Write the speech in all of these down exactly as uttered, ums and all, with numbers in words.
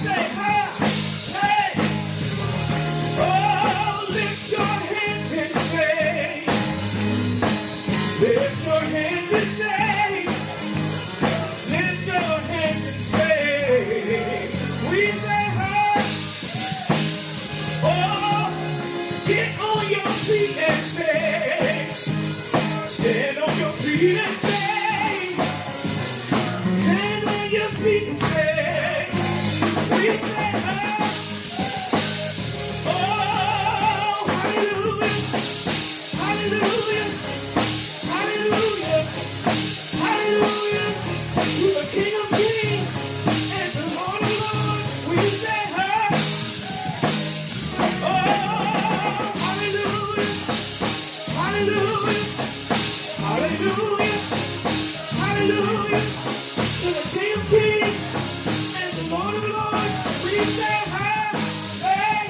say, hey, hey. Oh, lift your hands and say, lift your hands and say, lift your hands and say, we say, hey. Oh, get on your feet and say, stand on your feet and say, stand on your feet and say, we say, oh, oh, hallelujah, hallelujah, hallelujah, hallelujah, to the King of Kings and the Lord of Lords, we say, oh, oh, hallelujah, hallelujah, hallelujah, hallelujah, to the King of Kings and the Lord of Lords, we say, hey,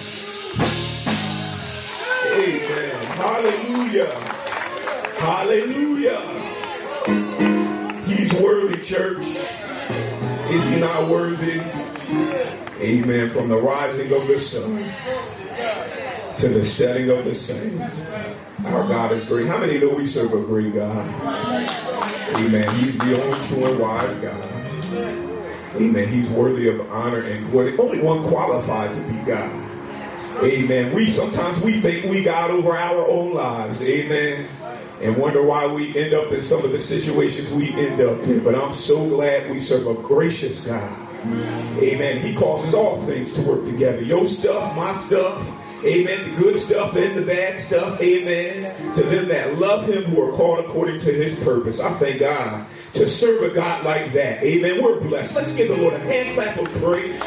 amen. Hallelujah. Hallelujah. He's worthy, church. Is he not worthy? Amen. From the rising of the sun to the setting of the same, our God is great. How many know we serve a great God? Amen. He's the only true and wise God. Amen. He's worthy of honor and glory. Only one qualified to be God. Amen. We sometimes we think we God over our own lives. Amen. And wonder why we end up in some of the situations we end up in. But I'm so glad we serve a gracious God. Amen. He causes all things to work together. Your stuff, my stuff. Amen. The good stuff and the bad stuff. Amen. To them that love him, who are called according to his purpose. I thank God to serve a God like that. Amen. We're blessed. Let's give the Lord a hand clap of praise.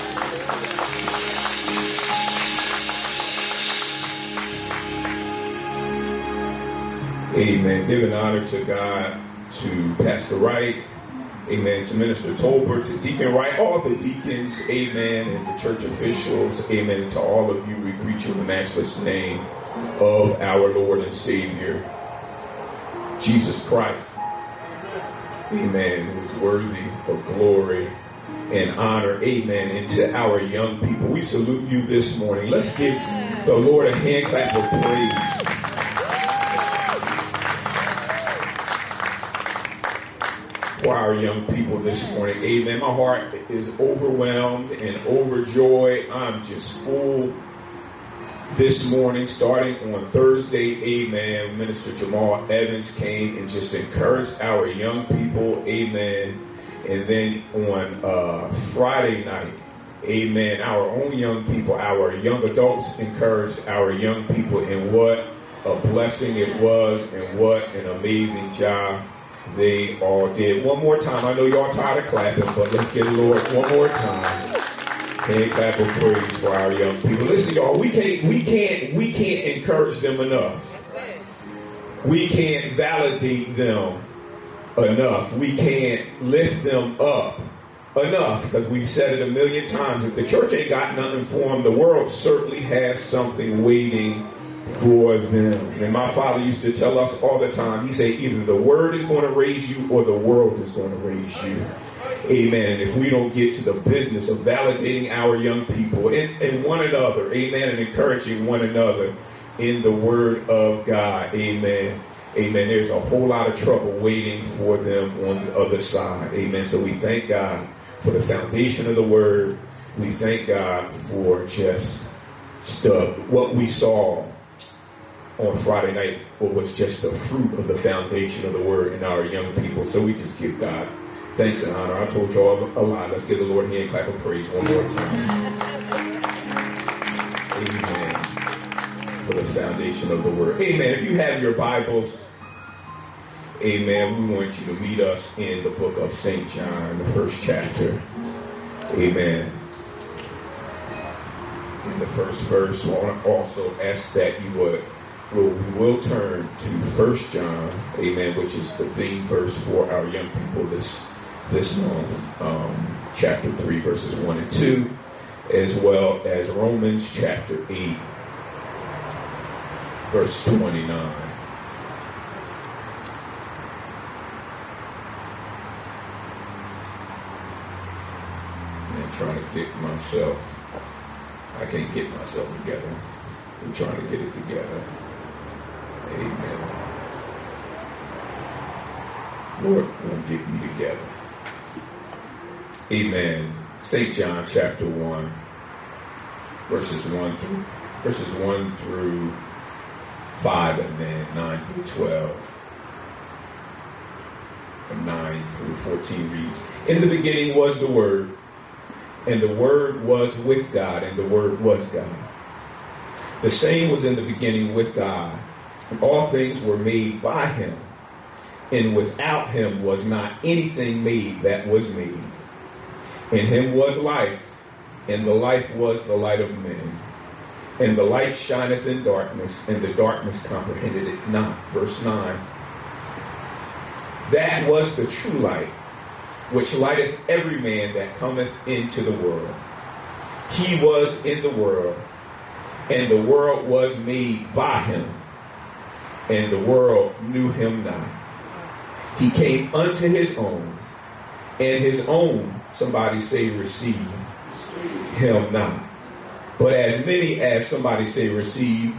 Amen. Giving honor to God, to Pastor Wright. Amen. To Minister Tolbert, to Deacon Wright, all the deacons. Amen. And the church officials. Amen. To all of you, we greet you in the matchless name of our Lord and Savior, Jesus Christ. Amen. Who is worthy of glory and honor. Amen. And to our young people, we salute you this morning. Let's give the Lord a hand clap of praise. For our young people this morning. Amen. My heart is overwhelmed and overjoyed. I'm just full this morning, starting on Thursday. Amen. Minister Jamal Evans came and just encouraged our young people. Amen. And then on uh, Friday night, amen, our own young people, our young adults encouraged our young people. And what a blessing it was, and what an amazing job they all did. One more time. I know y'all tired of clapping, but let's get the Lord one more time. Hand clap of praise for our young people. Listen, y'all, we can't, we can't, we can't encourage them enough. We can't validate them enough. We can't lift them up enough, because we've said it a million times. If the church ain't got nothing for them, the world certainly has something waiting for them. And my father used to tell us all the time, he said, either the word is going to raise you or the world is going to raise you. Amen. If we don't get to the business of validating our young people and, and one another, amen, and encouraging one another in the word of God, amen, amen, there's a whole lot of trouble waiting for them on the other side. Amen. So we thank God for the foundation of the word. We thank God for just the, what we saw on Friday night, what was just the fruit of the foundation of the word in our young people. So we just give God thanks and honor. I told y'all a lot. Let's give the Lord a hand clap of praise one more time. Amen. For the foundation of the word. Amen. If you have your Bibles, amen, we want you to meet us in the book of Saint John, the first chapter. Amen. In the first verse, so I want to also ask that you would We'll, we will turn to First John, amen, which is the theme verse for our young people this this month, um, chapter three, verses one and two, as well as Romans chapter eight, verse twenty-nine. And trying to get myself, I can't get myself together. I'm trying to get it together. Amen. Lord won't get me together. Amen. Saint John chapter one, verses one through verses one through five, and then nine through twelve. And nine through fourteen reads, in the beginning was the Word, and the Word was with God, and the Word was God. The same was in the beginning with God. All things were made by him, and without him was not anything made that was made. In him was life, and the life was the light of men. And the light shineth in darkness, and the darkness comprehended it not. Verse nine. That was the true light, which lighteth every man that cometh into the world. He was in the world, and the world was made by him, and the world knew him not. He came unto his own, and his own, somebody say, receive him not. But as many as, somebody say, receive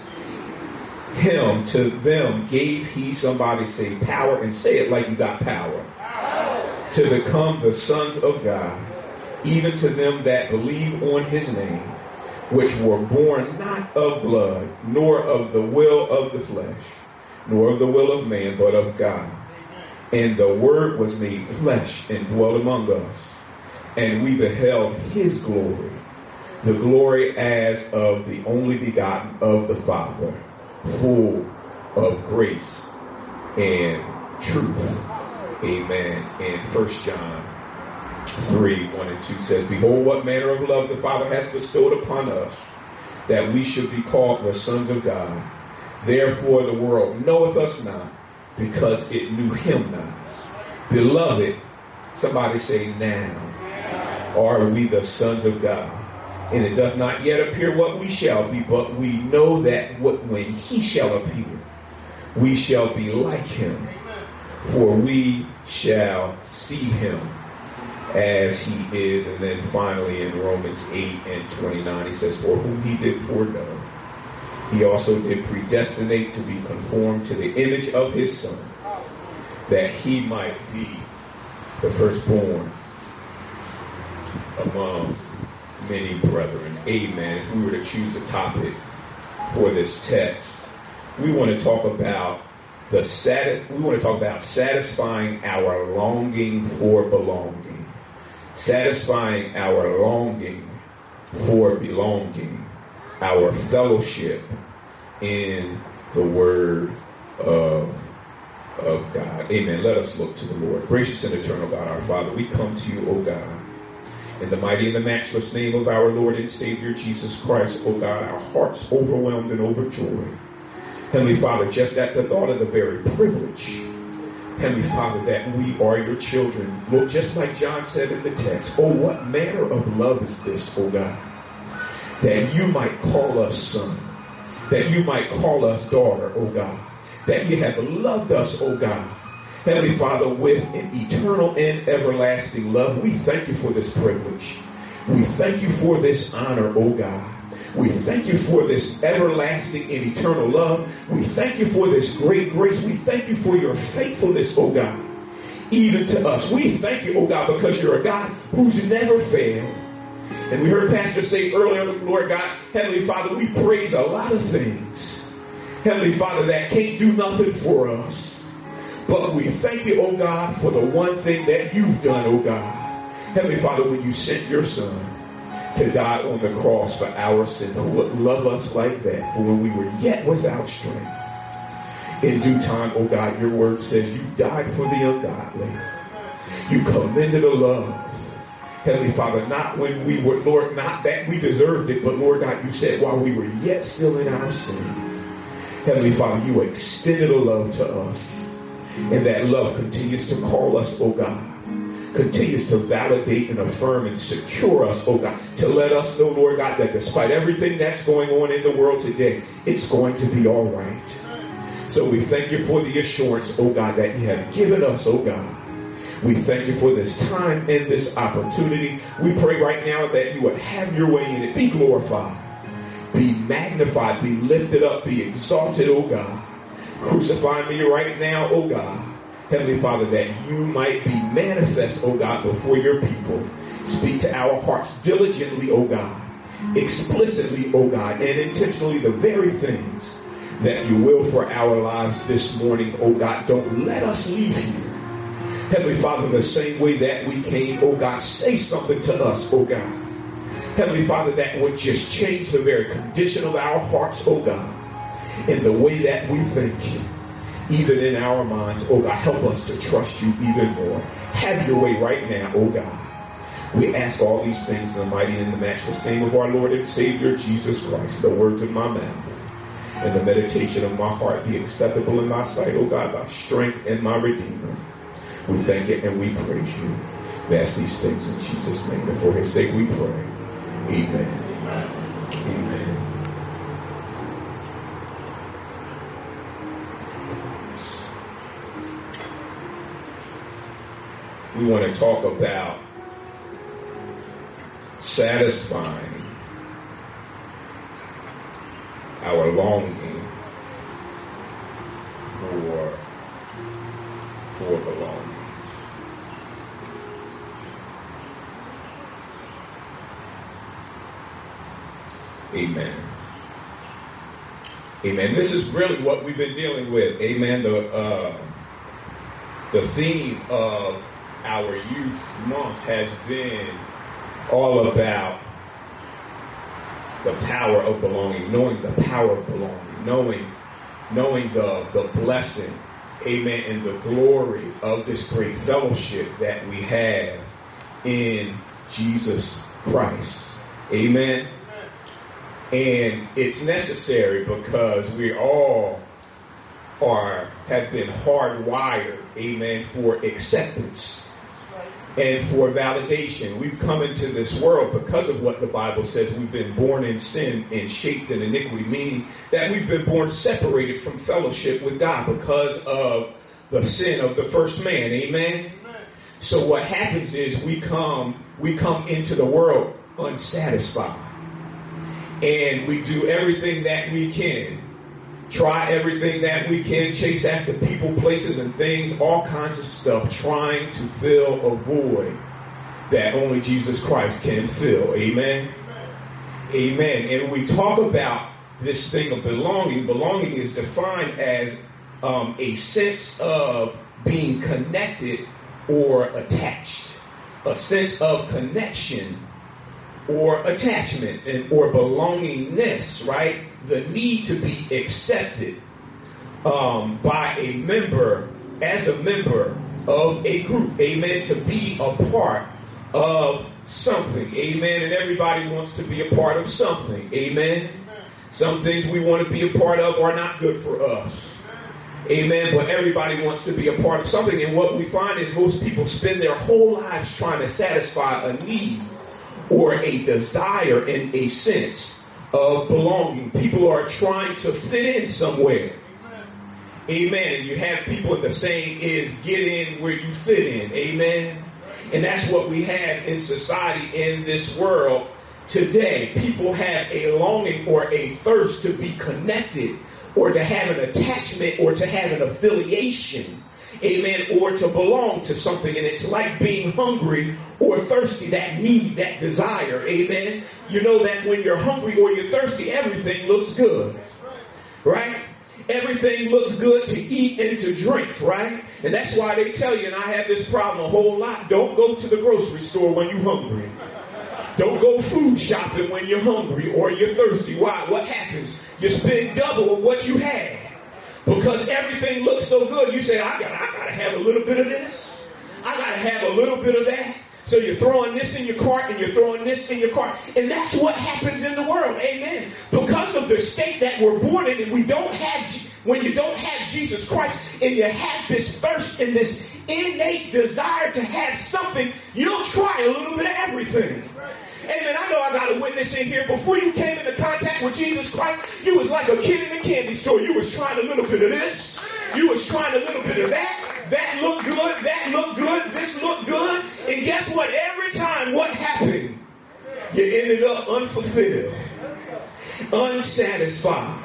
him, to them gave he, somebody say, power, and say it like you got power, power, to become the sons of God, even to them that believe on his name, which were born not of blood, nor of the will of the flesh, nor of the will of man, but of God. And the Word was made flesh and dwelt among us, and we beheld his glory, the glory as of the only begotten of the Father, full of grace and truth. Amen. And First John three, one and two says, behold, what manner of love the Father has bestowed upon us, that we should be called the sons of God. Therefore the world knoweth us not, because it knew him not. Beloved, somebody say, now are we the sons of God. And it doth not yet appear what we shall be, but we know that what, when he shall appear, we shall be like him, for we shall see him as he is. And then finally in Romans eight and twenty-nine, he says, for whom he did foreknow, he also did predestinate to be conformed to the image of his Son, that he might be the firstborn among many brethren. Amen. If we were to choose a topic for this text, we want to talk about the sati- we want to talk about satisfying our longing for belonging. Satisfying our longing for belonging. Our fellowship in the Word of, of God. Amen. Let us look to the Lord. Gracious and eternal God, our Father, we come to you, O God, in the mighty and the matchless name of our Lord and Savior Jesus Christ. O God, our hearts overwhelmed and overjoyed. Heavenly Father, just at the thought of the very privilege, Heavenly Father, that we are your children. Lord, just like John said in the text, oh, what manner of love is this, O God, that you might call us son, that you might call us daughter, O God, that you have loved us, O God, Heavenly Father, with an eternal and everlasting love. We thank you for this privilege. We thank you for this honor, O God. We thank you for this everlasting and eternal love. We thank you for this great grace. We thank you for your faithfulness, O God, even to us. We thank you, O God, because you're a God who's never failed. And we heard Pastor say earlier, Lord God, Heavenly Father, we praise a lot of things, Heavenly Father, that can't do nothing for us. But we thank you, oh God, for the one thing that you've done, oh God. Heavenly Father, when you sent your Son to die on the cross for our sin, who would love us like that, for when we were yet without strength, in due time, oh God, your word says you died for the ungodly. You commended a love, Heavenly Father, not when we were, Lord, not that we deserved it, but Lord God, you said while we were yet still in our sin, Heavenly Father, you extended a love to us. And that love continues to call us, oh God, continues to validate and affirm and secure us, oh God, to let us know, Lord God, that despite everything that's going on in the world today, it's going to be all right. So we thank you for the assurance, oh God, that you have given us, oh God. We thank you for this time and this opportunity. We pray right now that you would have your way in it. Be glorified, be magnified, be lifted up, be exalted, oh God. Crucify me right now, oh God. Heavenly Father, that you might be manifest, oh God, before your people. Speak to our hearts diligently, oh God, explicitly, oh God, and intentionally the very things that you will for our lives this morning, oh God. Don't let us leave here, Heavenly Father, the same way that we came, oh God. Say something to us, oh God. Heavenly Father, that would just change the very condition of our hearts, oh God, in the way that we think, even in our minds, oh God. Help us to trust you even more. Have your way right now, oh God. We ask all these things in the mighty and the matchless name of our Lord and Savior, Jesus Christ. The words of my mouth and the meditation of my heart be acceptable in thy sight, oh God, thy strength and my Redeemer. We thank you and we praise you. We ask these things in Jesus' name, and for his sake we pray. Amen. Amen. We want to talk about satisfying our longing for, for belonging. Amen. Amen. This is really what we've been dealing with. Amen. The uh, the theme of our youth month has been all about the power of belonging, knowing the power of belonging, knowing, knowing the, the blessing, amen, and the glory of this great fellowship that we have in Jesus Christ. Amen. And it's necessary because we all are have been hardwired, amen, for acceptance and for validation. We've come into this world because of what the Bible says. We've been born in sin and shaped in iniquity, meaning that we've been born separated from fellowship with God because of the sin of the first man. Amen. Amen. So what happens is we come, we come into the world unsatisfied. And we do everything that we can. Try everything that we can, chase after people, places, and things, all kinds of stuff, trying to fill a void that only Jesus Christ can fill. Amen? Amen. And we talk about this thing of belonging. Belonging is defined as um, a sense of being connected or attached. A sense of connection or attachment and or belongingness, right? The need to be accepted um, by a member, as a member of a group, amen, to be a part of something, amen, and everybody wants to be a part of something, amen. Some things we want to be a part of are not good for us, amen, but everybody wants to be a part of something, and what we find is most people spend their whole lives trying to satisfy a need or a desire in a sense of belonging. People are trying to fit in somewhere. Amen. Amen. You have people, the saying is, get in where you fit in. Amen. And that's what we have in society, in this world today. People have a longing or a thirst to be connected or to have an attachment or to have an affiliation. Amen. Or to belong to something. And it's like being hungry or thirsty, that need, that desire. Amen. You know that when you're hungry or you're thirsty, everything looks good. Right? Everything looks good to eat and to drink. Right? And that's why they tell you, and I have this problem a whole lot, don't go to the grocery store when you're hungry. Don't go food shopping when you're hungry or you're thirsty. Why? What happens? You spend double of what you had. Because everything looks so good, you say, I gotta, I gotta have a little bit of this. I gotta have a little bit of that. So you're throwing this in your cart and you're throwing this in your cart. And that's what happens in the world. Amen. Because of the state that we're born in, and we don't have, when you don't have Jesus Christ and you have this thirst and this innate desire to have something, you don't try a little bit of everything. Amen. I know I got a witness in here. Before you came into contact with Jesus Christ, you was like a kid in a candy store. You was trying a little bit of this. You was trying a little bit of that. That looked good. That looked good. This And guess what? Every time, what happened? You ended up unfulfilled, unsatisfied,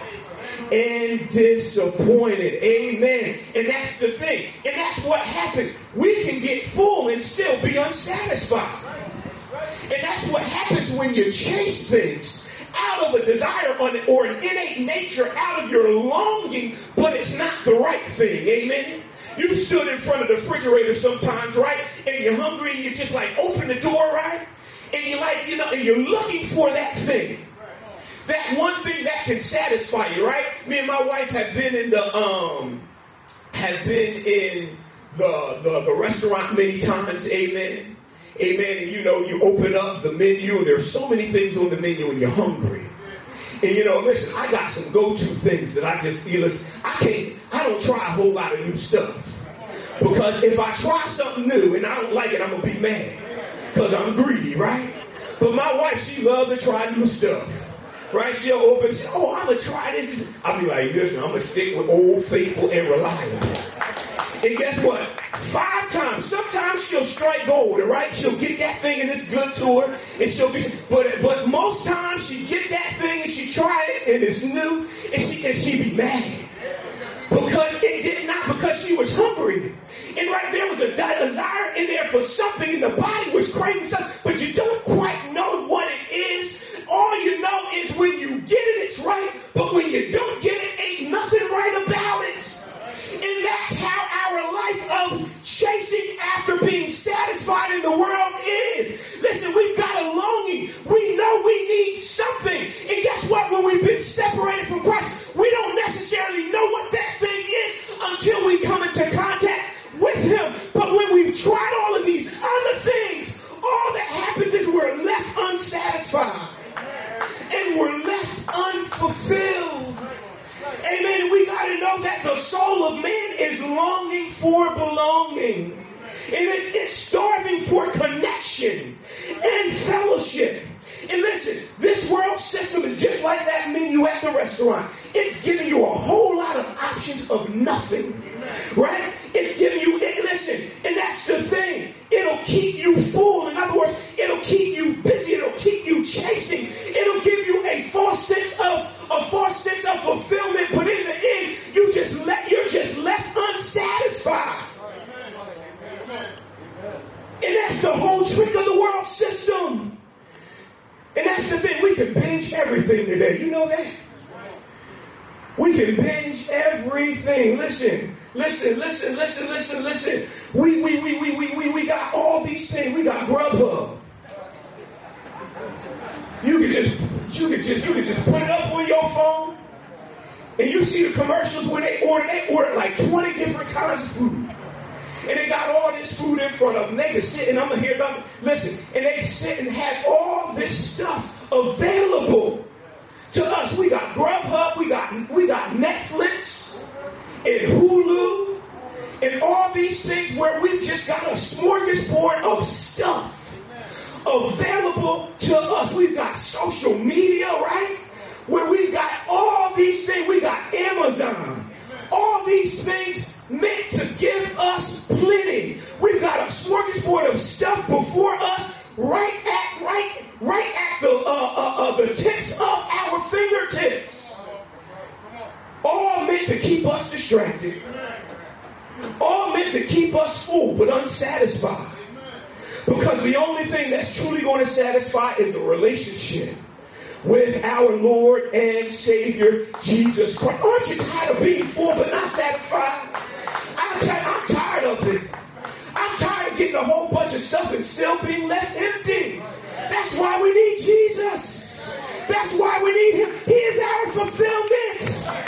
and disappointed. Amen. And that's the thing. And that's what happens. We can get full and still be unsatisfied. And that's what happens when you chase things out of a desire or an innate nature, out of your longing, but it's not the right thing. Amen. You stood in front of the refrigerator sometimes, right? And you're hungry and you just like open the door, right? And you're like, you know, and you're looking for that thing. That one thing that can satisfy you, right? Me and my wife have been in the, um, have been in the, the, the restaurant many times. Amen. Amen. And you know, you open up the menu and there's so many things on the menu and you're hungry. And you know, listen, I got some go-to things that I just feel is, I can't, I don't try a whole lot of new stuff. Because if I try something new and I don't like it, I'm going to be mad. Because I'm greedy, right? But my wife, she loves to try new stuff. Right? She'll open, she, oh, I'm going to try this. I'll be like, listen, I'm going to stick with old, faithful, and reliable. And guess what? Five times, sometimes she'll strike gold, right? She'll get that thing and it's good to her. And she'll be, but, but most times she get that thing and she try it and it's new and she, and she be mad. Because it did not, because she was hungry. And right there was a desire in there for something and the body was craving something, but you don't quite know what it is. All you know is when you get it, it's right. But when you don't get it, ain't nothing right about it. And that's how our life of chasing after being satisfied in the world is. Listen, we've got a longing. We know we need something. And guess what? When we've been separated from Christ, we don't necessarily know what that thing is until we come into contact with him. But when we've tried all of these other things, all that happens is we're left unsatisfied. And we're left unfulfilled. Amen. And we got to know that the soul of man is longing for belonging. And it's, it's starving for connection and fellowship. And listen, this world system is just like that menu at the restaurant. It's giving you a whole lot of options of nothing. Right? It's giving you, listen, and that's the thing. It'll keep you full. In other words, it'll keep you busy. It'll keep you chasing. It'll give you a false sense of a false sense of fulfillment. But in the end, you just let you're just left unsatisfied. And that's the whole trick of the world system. And that's the thing. We can binge everything today. You know that? We can binge everything. Listen, listen, listen, listen, listen, listen. We we we we we we we got all these things. We got Grubhub. You could just you could just you could just put it up on your phone, and you see the commercials when they order. They order like twenty different kinds of food, and they got all this food in front of them. They can sit and I'm gonna hear them. Listen, and they sit and have all this stuff available. To us, we got Grubhub, we got we got Netflix and Hulu and all these things where we've just got a smorgasbord of stuff available to us. We've got social media, right? Where we've got all these things. We got Amazon. All these things meant to give us plenty. We've got a smorgasbord of stuff before us right at right right at the uh, uh, uh, the tips of our fingertips. All meant to keep us distracted. All meant to keep us full but unsatisfied. Because the only thing that's truly going to satisfy is a relationship with our Lord and Savior Jesus Christ. Aren't you tired of being full but not satisfied? I'm, t- I'm tired of it. I'm tired of getting a whole bunch of stuff and still being left empty. That's why we need Jesus. That's why we need him. He is our fulfillment.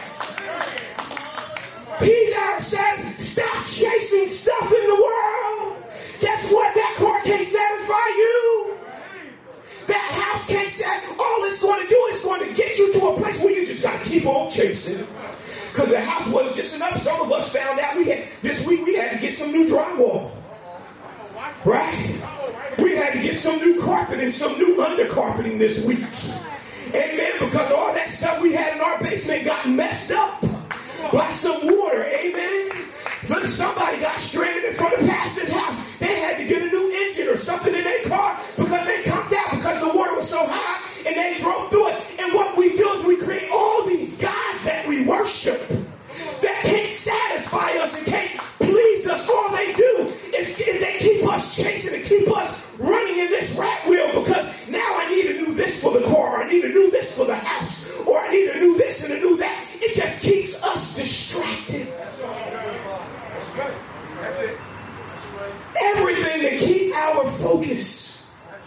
He's our satisfaction. Stop chasing stuff in the world. Guess what? That car can't satisfy you. That house can't satisfy. All it's going to do is going to get you to a place where you just got to keep on chasing. Because the house wasn't just enough. Some of us found out we had this week we had to get some new drywall. Right? We had to get some new carpet and some new undercarpeting this week. Amen. Because all that stuff we had in our basement got messed up by some water. Amen. Then somebody got stranded in front of pastor's house. They had to get a new engine or they drove through it. And what we do is we create all these gods that we worship that can't satisfy us and can't please us. All they do is, is they keep us chasing and keep us running in this rat wheel, because now I need a new this for the car, or I need a new this for the house, or I need a new this and a new that. It just keeps us distracted. Everything to keep our focus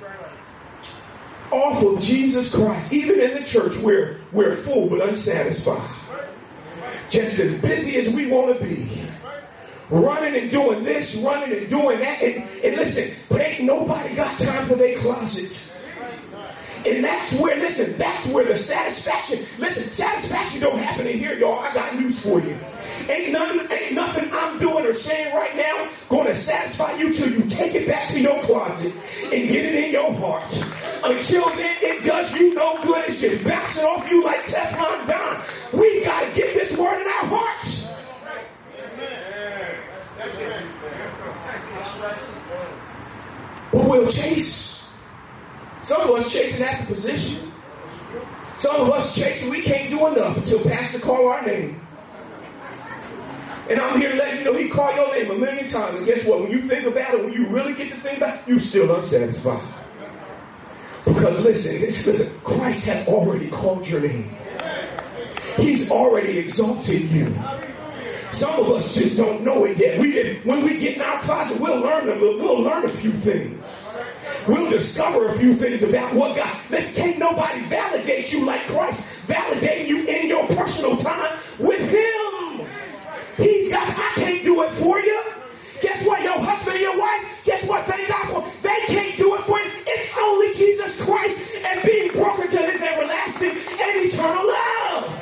off of Jesus Christ. Even in the church, we're, we're full but unsatisfied. Just as busy as we want to be. Running and doing this, running and doing that. And, and listen, but ain't nobody got time for their closet. And that's where, listen, that's where the satisfaction, listen, satisfaction don't happen in here, y'all. I got news for you. Ain't nothing, ain't nothing I'm doing or saying right now going to satisfy you till you take it back to your closet and get it in your heart. Until then, it does you no good. It's just bouncing off you like Teflon Don. We got to get this word in our hearts. But we'll chase. Some of us chasing after position. Some of us chasing, we can't do enough until Pastor call our name. And I'm here to let you know he called your name a million times. And guess what? When you think about it, when you really get to think about it, you're still unsatisfied. Because listen, listen, Christ has already called your name. He's already exalted you. Some of us just don't know it yet. We, when we get in our closet, we'll learn them. We'll, we'll learn a few things. We'll discover a few things about what God. Listen, can't nobody validate you like Christ validating you in your personal time with Him. He's got, I can't do it for you. Guess what? Your husband and your wife, guess what? Thank God for. They can't do it for you. It's only Jesus Christ and being broken to His everlasting and eternal love.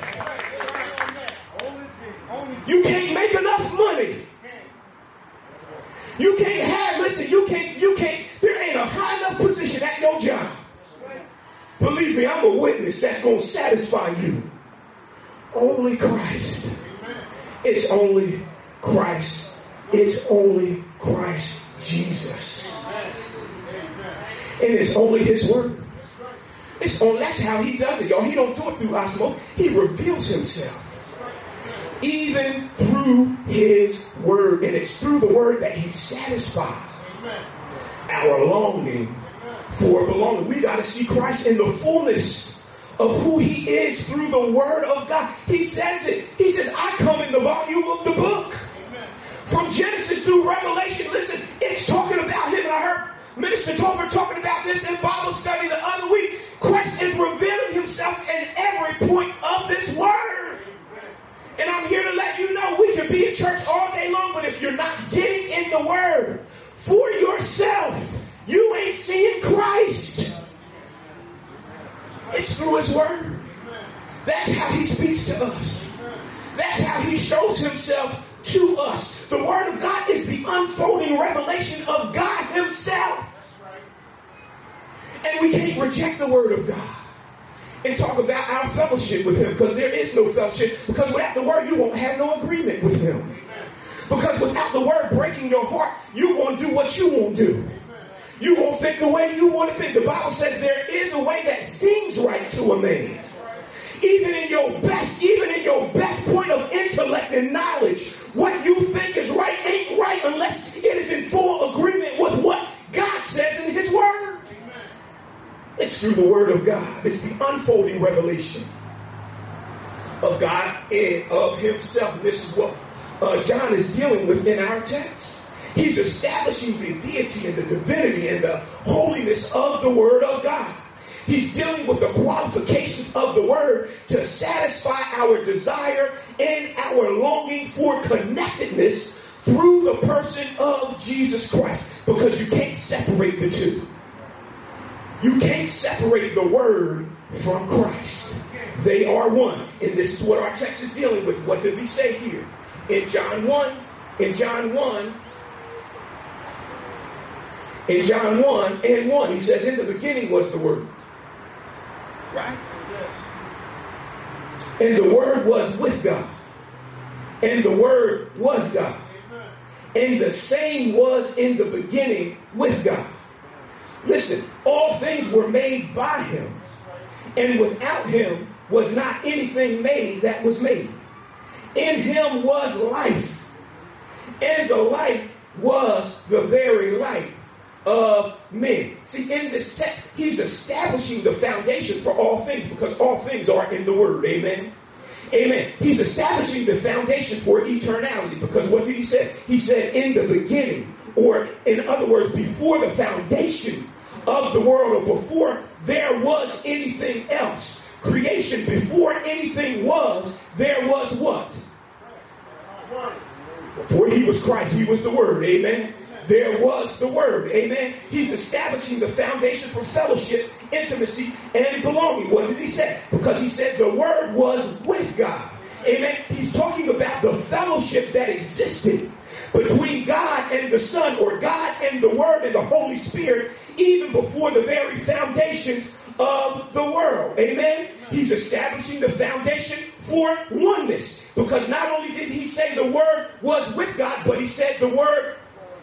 You can't make enough money. You can't have, listen, you can't, you can't, there ain't a high enough position at your job. Believe me, I'm a witness that's going to satisfy you. Only Christ. It's only Christ. It's only Christ Jesus. And it's only His word. It's only, that's how He does it, y'all. He don't do it through osmosis. He reveals Himself. Even through His word. And it's through the word that He satisfies our longing for belonging. We got to see Christ in the fullness of who He is through the word of God. He says it. He says, I come in the volume of the book. From Genesis through Revelation. Listen, it's talking about Him. And I heard Minister Topher talking about this in Bible study the other week. Christ is revealing Himself in every point of this word. And I'm here to let you know we can be in church all day long, but if you're not getting in the word for yourself, you ain't seeing Christ. It's through His word. That's how He speaks to us. That's how He shows Himself to us. The word of God is the unfolding revelation of God Himself. And we can't reject the word of God and talk about our fellowship with Him, because there is no fellowship. Because without the word, you won't have no agreement with Him. Because without the word breaking your heart, you won't do what you won't do. You won't think the way you want to think. The Bible says there is a way that seems right to a man. Even in your best, even in your best point of intellect and knowledge, what you think is right ain't right unless it is in full agreement with what God says in His word. It's through the word of God. It's the unfolding revelation of God and of Himself. This is what uh, John is dealing with in our text. He's establishing the deity and the divinity and the holiness of the word of God. He's dealing with the qualifications of the word to satisfy our desire and our longing for connectedness through the person of Jesus Christ. Because you can't separate the two. You can't separate the word from Christ. They are one. And this is what our text is dealing with. What does he say here? In John one, in John one, in John one and one, he says, in the beginning was the word. Right? And the word was with God. And the word was God. And the same was in the beginning with God. Listen, all things were made by Him. and without him was not anything made that was made. In him was life, and the life was the very light of men. See, in this text, he's establishing the foundation for all things, because all things are in the Word. Amen. Amen. He's establishing the foundation for eternality, because what did he say? He said, in the beginning, or in other words, before the foundation of the world, or before there was anything else, creation, before anything was, there was what? Before he was Christ, he was the Word. Amen. There was the Word. Amen. He's establishing the foundation for fellowship, intimacy, and belonging. What did he say? Because he said the Word was with God. Amen. He's talking about the fellowship that existed between God and the Son, or God and the Word and the Holy Spirit, even before the very foundations of the world. Amen. He's establishing the foundation for oneness, because not only did he say the Word was with God, but he said the Word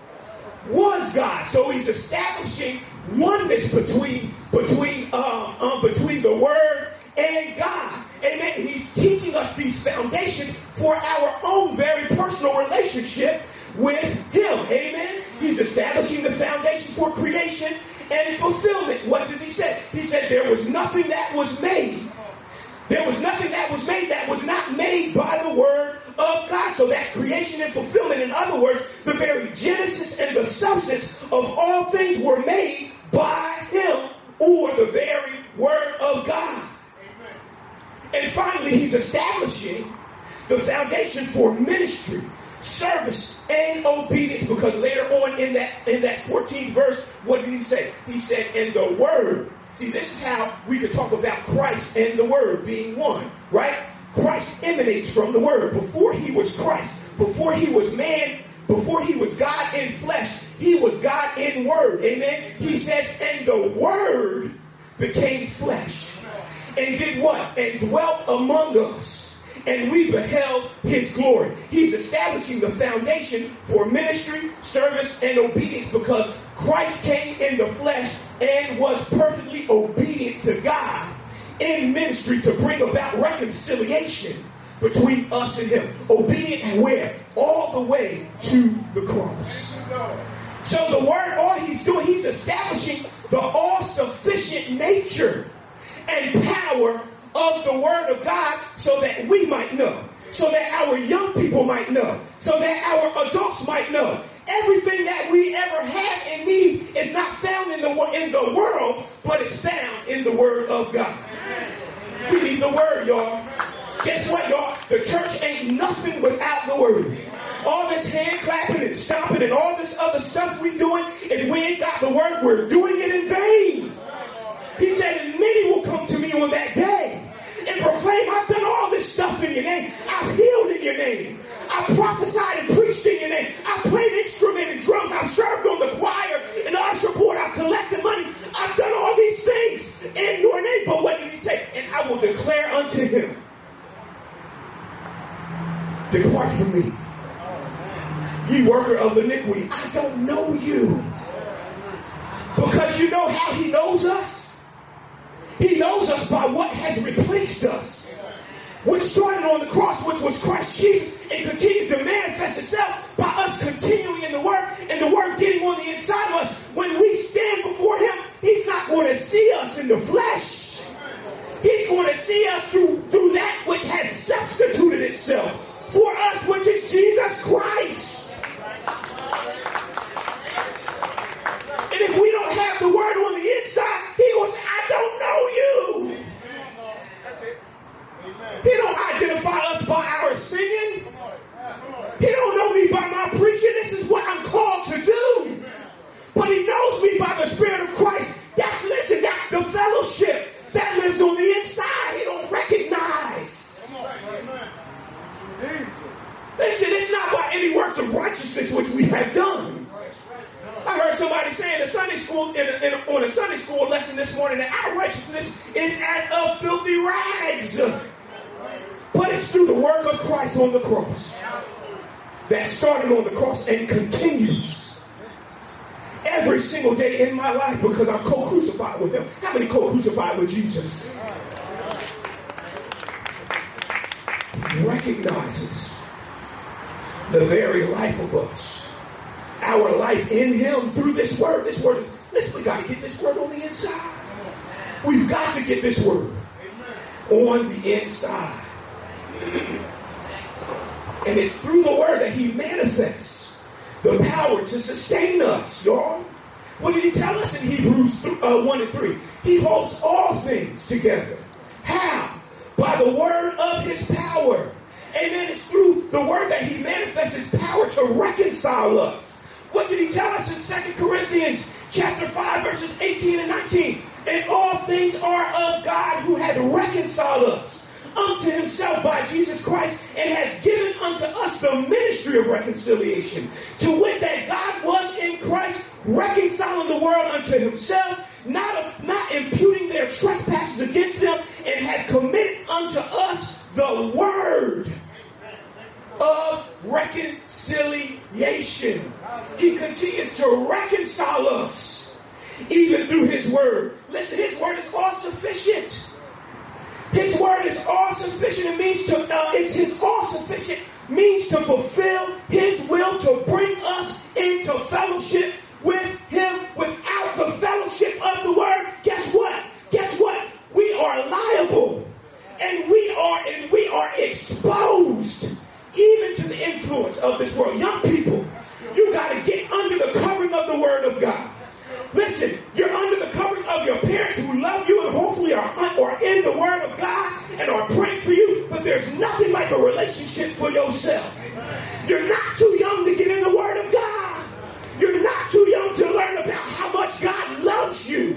was God. So he's establishing oneness between between um, um, between the Word and God. Amen. And he's teaching us these foundations for our own very personal relationship with him. Amen. He's establishing the foundation for creation and fulfillment. What did he say? He said there was nothing that was made. There was nothing that was made that was not made by the Word of God. So that's creation and fulfillment. In other words, the very genesis and the substance of all things were made by him, or the very Word of God. Amen. And finally, he's establishing the foundation for ministry, service, and obedience, because later on in that in that fourteenth verse, what did he say? He said, in the Word. See, this is how we could talk about Christ and the Word being one, right? Christ emanates from the Word. Before he was Christ, before he was man, before he was God in flesh, he was God in Word. Amen. He says, and the Word became flesh and did what? And dwelt among us, and we beheld his glory. He's establishing the foundation for ministry, service, and obedience, because Christ came in the flesh and was perfectly obedient to God in ministry to bring about reconciliation between us and him. Obedient where? All the way to the cross. So the Word, all he's doing, he's establishing the all-sufficient nature and power of the Word of God, so that we might know, so that our young people might know, so that our adults might know. Everything that we ever have and need is not found in the in the world, but it's found in the Word of God. We need the Word, y'all. Guess what, y'all? The church ain't nothing without the Word. All this hand clapping and stomping and all this other stuff we doing, if we ain't got the Word, we're doing it in vain. He said, and many will come to me on that day and proclaim, I've done all this stuff in your name. I've healed in your name. I prophesied and preached in your name. I played instrument and drums. I've served on the choir and the usher board. I've collected money. I've done all these things in your name. But what did he say? And I will declare unto him, depart from me, ye worker of iniquity. I don't know you. Because you know how he knows us? He knows us by what has replaced us, which started on the cross, which was Christ Jesus, and continues to manifest itself by us continuing in the Word, and the Word getting on the inside of us. When we stand before him, he's not going to see us in the flesh. He's going to see us through, through that which has substituted itself for us, which is Jesus Christ. And if we don't have the Word on the inside, he will say, I don't know you. He don't identify us by our singing. He don't know me by my preaching. This is what I'm called to do. But he knows me by the Spirit of Christ. That's, listen, that's the fellowship that lives on the inside. He don't recognize. Listen, it's not by any works of righteousness which we have done. I heard somebody say in a Sunday school, in a, in a, on a Sunday school lesson this morning, that our righteousness is as of filthy rags. But it's through the work of Christ on the cross that started on the cross and continues every single day in my life because I'm co-crucified with him. How many co-crucified with Jesus? He recognizes the very life of us. Our life in him through this word. This word is, listen, we got to get this word on the inside. We've got to get this word on the inside. And it's through the word that he manifests the power to sustain us, y'all. What did he tell us in Hebrews uh, one and three? He holds all things together. How? By the word of his power. Amen. It's through the word that he manifests his power to reconcile us. What did he tell us in Second Corinthians chapter five, verses eighteen and nineteen? And all things are of God who hath reconciled us unto himself by Jesus Christ, and hath given unto us the ministry of reconciliation, to wit that God was in Christ reconciling the world unto himself, not, not imputing their trespasses against them, and hath committed unto us the word of reconciliation. He continues to reconcile us even through his word. Listen, his word is all sufficient. His word is all sufficient. It means to, uh, it's his all sufficient means to fulfill his will to bring us into fellowship with him. Without the fellowship of the word, guess what? Guess what? We are liable, and we are and we are exposed even to the influence of this world. Young people, you got to get under the covering of the word of God. Listen, you're under the covering of your parents who love you and hopefully are, are in the word of God and are praying for you, but there's nothing like a relationship for yourself. You're not too young to get in the word of God. You're not too young to learn about how much God loves you.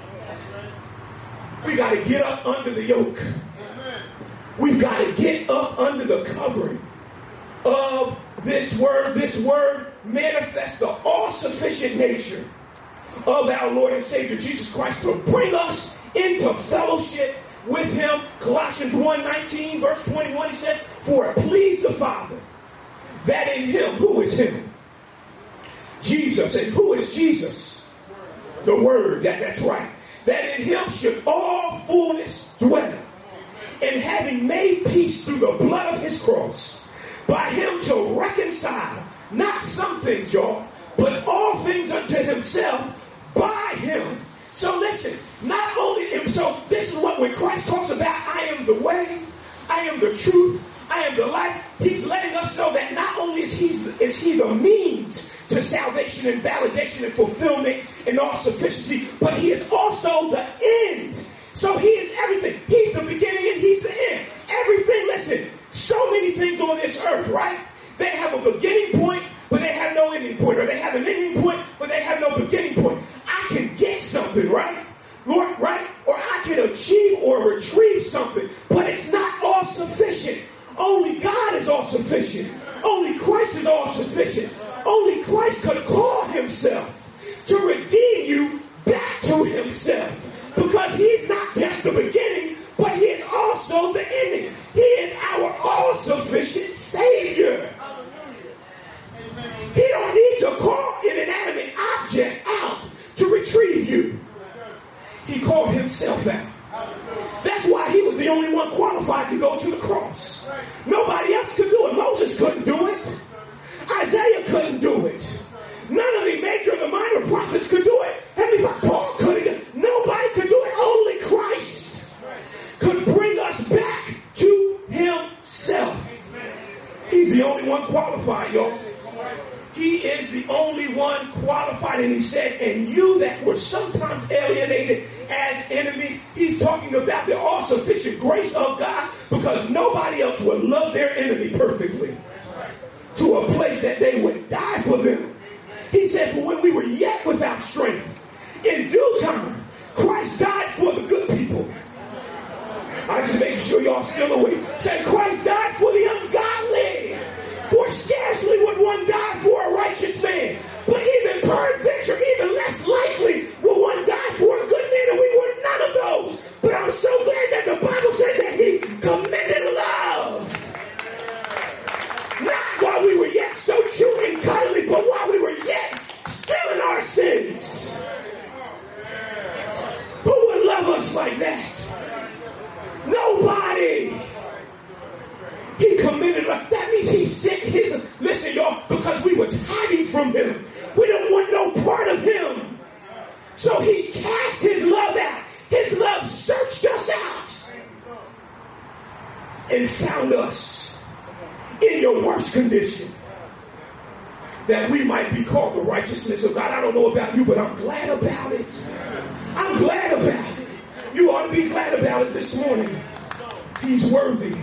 We got to get up under the yoke. We've got to get up under the covering of this word. This word manifests the all-sufficient nature of our Lord and Savior Jesus Christ to bring us into fellowship with him. Colossians one nineteen, verse twenty-one, he says, for it pleased the Father that in him, who is him? Jesus. And who is Jesus? The word. That, that's right. That in him should all fullness dwell. And having made peace through the blood of his cross, by him to reconcile, not some things, y'all, but all things unto himself, by him. So listen, not only him, so this is what when Christ talks about I am the way, I am the truth, I am the life, he's letting us know that not only is he, is he the means to salvation and validation and fulfillment and all sufficiency, but he is also the end. So he is everything. He's the beginning and he's the end. Everything, listen, so many things on this earth, right? They have a beginning point, but they have no ending point. Or they have an ending point, but they have no beginning point. I can get something, right? Lord, right? Or I can achieve or retrieve something, but it's not all sufficient. Only God is all sufficient. Only Christ is all sufficient. Only Christ could call himself to redeem you back to himself. Because he's not just the beginning, but he is also the ending. He is our all-sufficient Savior. He don't need to call an inanimate object out to retrieve you. He called himself out. That's why he was the only one qualified to go to the cross. Nobody else could do it. Moses couldn't do it. Isaiah couldn't do it. None of the major or the minor prophets could do it. Heavenly Father, Paul couldn't. Nobody could do it. Only Christ could bring us back to himself. He's the only one qualified, y'all. He is the only one qualified. And he said, and you that were sometimes alienated as enemies. He's talking about the all-sufficient grace of God, because nobody else would love their enemy perfectly to a place that they would die for them. He said, for when we were yet without strength, in due time, Christ died for the good people. I just making sure y'all still awake. Said Christ died for the ungodly. For scarcely would one die for a righteous man. But even peradventure, even less likely will one die for a good man. And we were none of those. But I'm so glad that the Bible says that he commended love. Not while we were yet so cute and cuddly, but while we were yet still in our sins. from him. We don't want no part of him. So he cast his love out. His love searched us out and found us in your worst condition, that we might be called the righteousness of God. I don't know about you, but I'm glad about it. I'm glad about it. You ought to be glad about it this morning. He's worthy.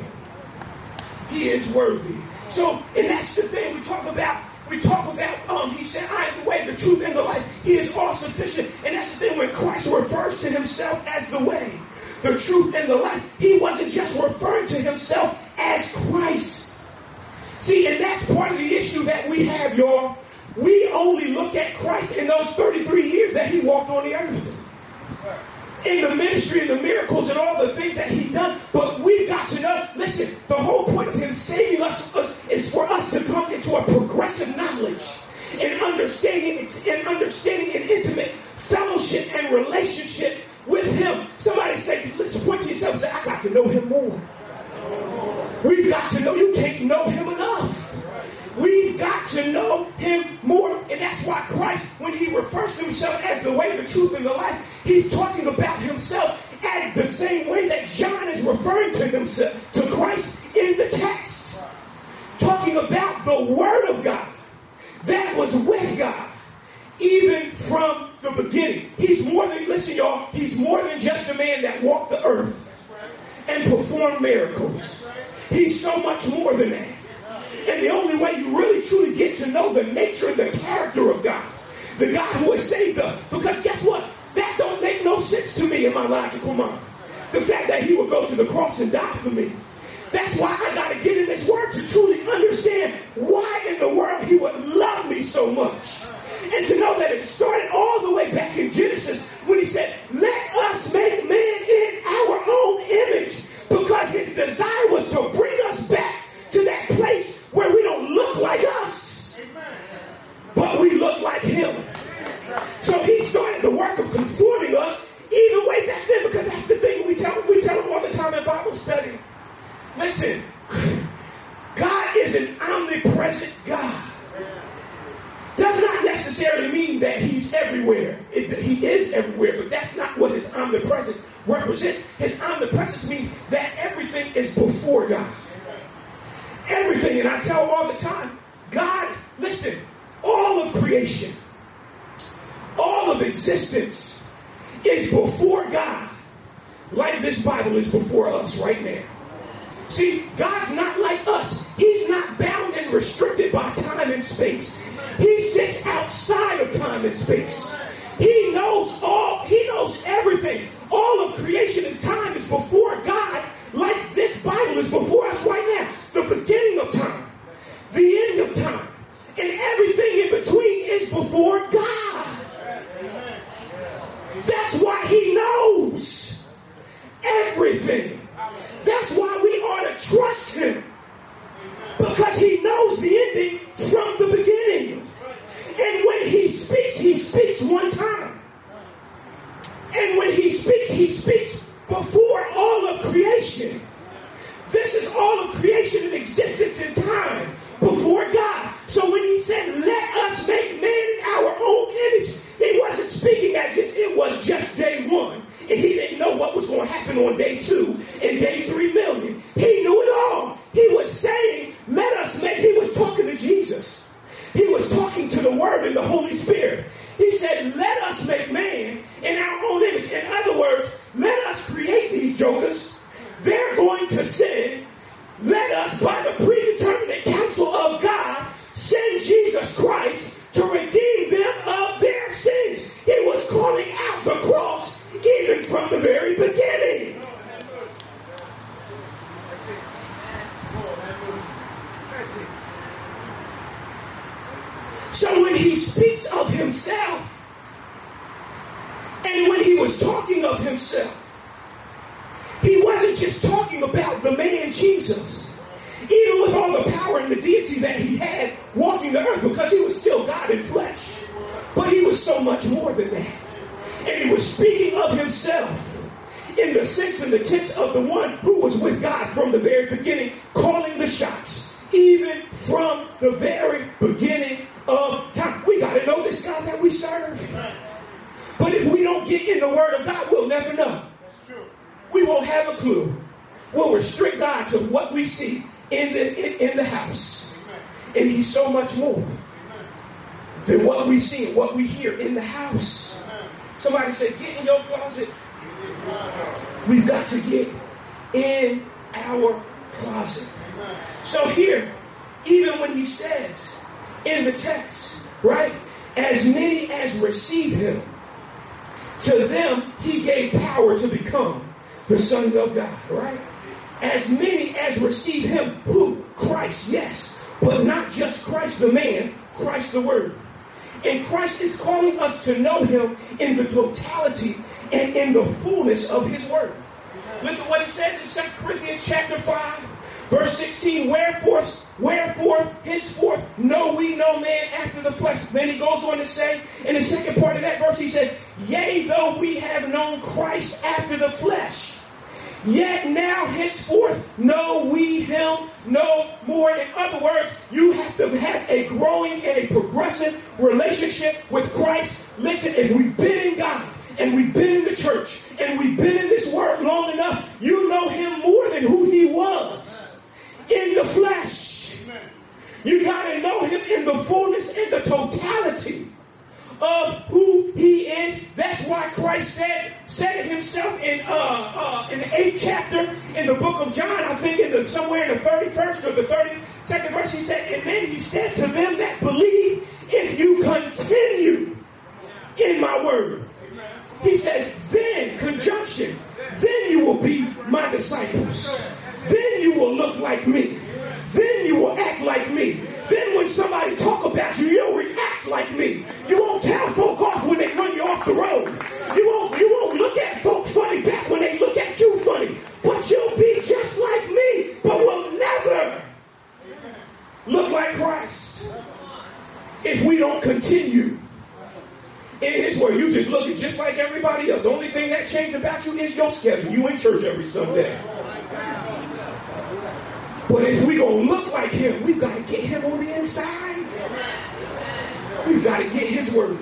He is worthy. So, and that's the thing we talk about. We talk about, um, he said, I am the way, the truth, and the life. He is all sufficient. And that's the thing when Christ refers to himself as the way, the truth, and the life. He wasn't just referring to himself as Christ. See, and that's part of the issue that we have, y'all. We only look at Christ in those thirty-three years that he walked on the earth. In the ministry and the miracles and all the things that he done. But we've got to know, listen, the whole point of him saving us is for us to come into a progressive knowledge and understanding and understanding and intimate fellowship and relationship with him. Somebody say, let's point to yourself and say, I got to know him more. We've got to know, you can't know him enough. We've got to know him more. And that's why Christ, when he refers to himself as the way, the truth, and the life, he's talking about himself as the same way that John is referring to himself, to Christ in the text. Talking about the Word of God that was with God, even from the beginning. He's more than, listen y'all, he's more than just a man that walked the earth and performed miracles. He's so much more than that. And the only way you really truly get to know the nature and the character of God, the God who has saved us, because guess what? That don't make no sense to me in my logical mind. The fact that he would go to the cross and die for me. That's why I got to get in this word to truly understand why in the world he would love me so much. And to know that it started all the way back in Genesis when he said, let us make man in our own image. Because his desire was to bring us back to that place where we don't look like us, but we look like him. So he started the work of conforming us even way back then, because that's the thing we tell we tell them all the time in Bible study. Listen, God is an omnipresent God. Does not necessarily mean that he's everywhere. It, he is everywhere, but that's not what his omnipresence represents. His omnipresence means that everything is before God. Everything. And I tell them all the time, God, listen, all of creation, all of existence is before God, like this Bible is before us right now. See, God's not like us. He's not bound and restricted by time and space. He sits outside of time and space. He knows all, he knows everything. All of creation and time is before God, like this Bible is before us right now. The beginning of time, the end of time, and everything in between is before God. That's why he knows everything. That's why we ought to trust him, because he knows the ending from the beginning. And when he speaks, he speaks one time. And when he speaks, he speaks before all of creation. This is all of creation in existence in time before God. So when he said, let us make man in our own image, he wasn't speaking as if it was just day one. And he didn't know what was going to happen on day two and day three million. He knew it all. He was saying, let us make, he was talking to Jesus. He was talking to the Word and the Holy Spirit. He said, let us make man in our own image. In other words, let us create these jokers. They're going to sin. Let us, by the predeterminate counsel of God, send Jesus Christ to redeem them of their sins. He was calling out the cross even from the very beginning. So when he speaks of himself, and when he was talking of himself, he wasn't just talking about the man Jesus, even with all the power and the deity that he had walking the earth, because he was still God in flesh. But he was so much more than that. And he was speaking of himself in the sense and the tense of the one who was with God from the very beginning, calling the shots, even from the very beginning of time. We got to know this God that we serve. But if we don't get in the Word of God, we'll never know. We won't have a clue. We'll restrict God to what we see in the in, in the house. And He's so much more than what we see and what we hear in the house. Somebody said, get in your closet. We've got to get in our closet. So here, even when he says in the text, right, as many as receive him, to them he gave power to become the sons of God, right? As many as receive him, who? Christ, yes. But not just Christ the man, Christ the word. And Christ is calling us to know him in the totality and in the fullness of his word. Look at what it says in Second Corinthians chapter five, verse sixteen. Wherefore, wherefore, henceforth, know we no man after the flesh. Then he goes on to say, in the second part of that verse, he says, yea, though we have known Christ after the flesh, yet now henceforth know we him no more. In other words, you have to have a growing and a progressive relationship with Christ. Listen, if we've been in God, and we've been in the church, and we've been in this word long enough, you know him more than who he was in the flesh. You got to know him in the fullness and the totality of who he is. That's why Christ said, said it himself in uh, uh, in the eighth chapter in the book of John, I think in the, somewhere in the thirty-first or the thirty-second verse, he said, and then he said to them that believe, if you continue in my word. He says, then, conjunction, then you will be my disciples. Then you will look like me. Then you will act like me. Then when somebody talk about you, you'll react like me. You won't tell folk off when they run you off the road. You won't, you won't look at folk funny back when they look at you funny. But you'll be just like me, but will never look like Christ if we don't continue in his word. You just looking just like everybody else. The only thing that changed about you is your schedule. You in church every Sunday. But if we gonna look like him, we've got to get him on the inside. We've got to get his word.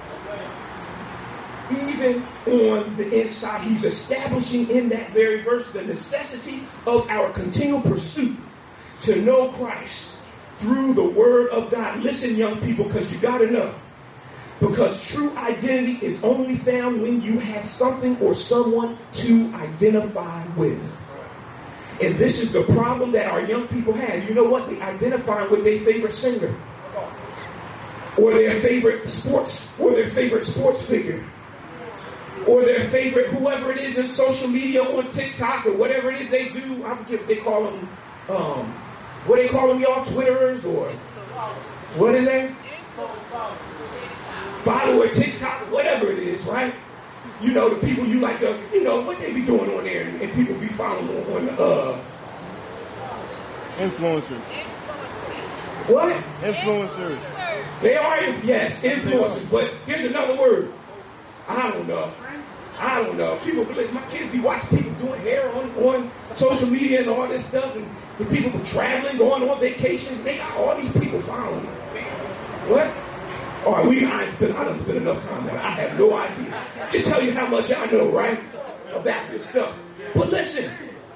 Even on the inside, he's establishing in that very verse the necessity of our continual pursuit to know Christ through the word of God. Listen, young people, because you got to know. Because true identity is only found when you have something or someone to identify with. And this is the problem that our young people have. You know what? They identify with their favorite singer. Or their favorite sports, or their favorite sports figure. Or their favorite, whoever it is in social media, on TikTok, or whatever it is they do. I forget what they call them. Um, what they call them, y'all? Twitterers, or what is that? Follower, TikTok, whatever it is, right? You know, the people you like to, you know, what they be doing on there, and, and people be following on, on uh... Influencers. What? Influencers. They are, yes, influencers, but here's another word. I don't know. I don't know. People, my kids be watching people doing hair on, on social media and all this stuff, and the people traveling, going on vacations, they got all these people following them. What? All right, we, I, spend, I don't spend enough time on it. I have no idea. Just tell you how much I know, right? About this stuff. But listen,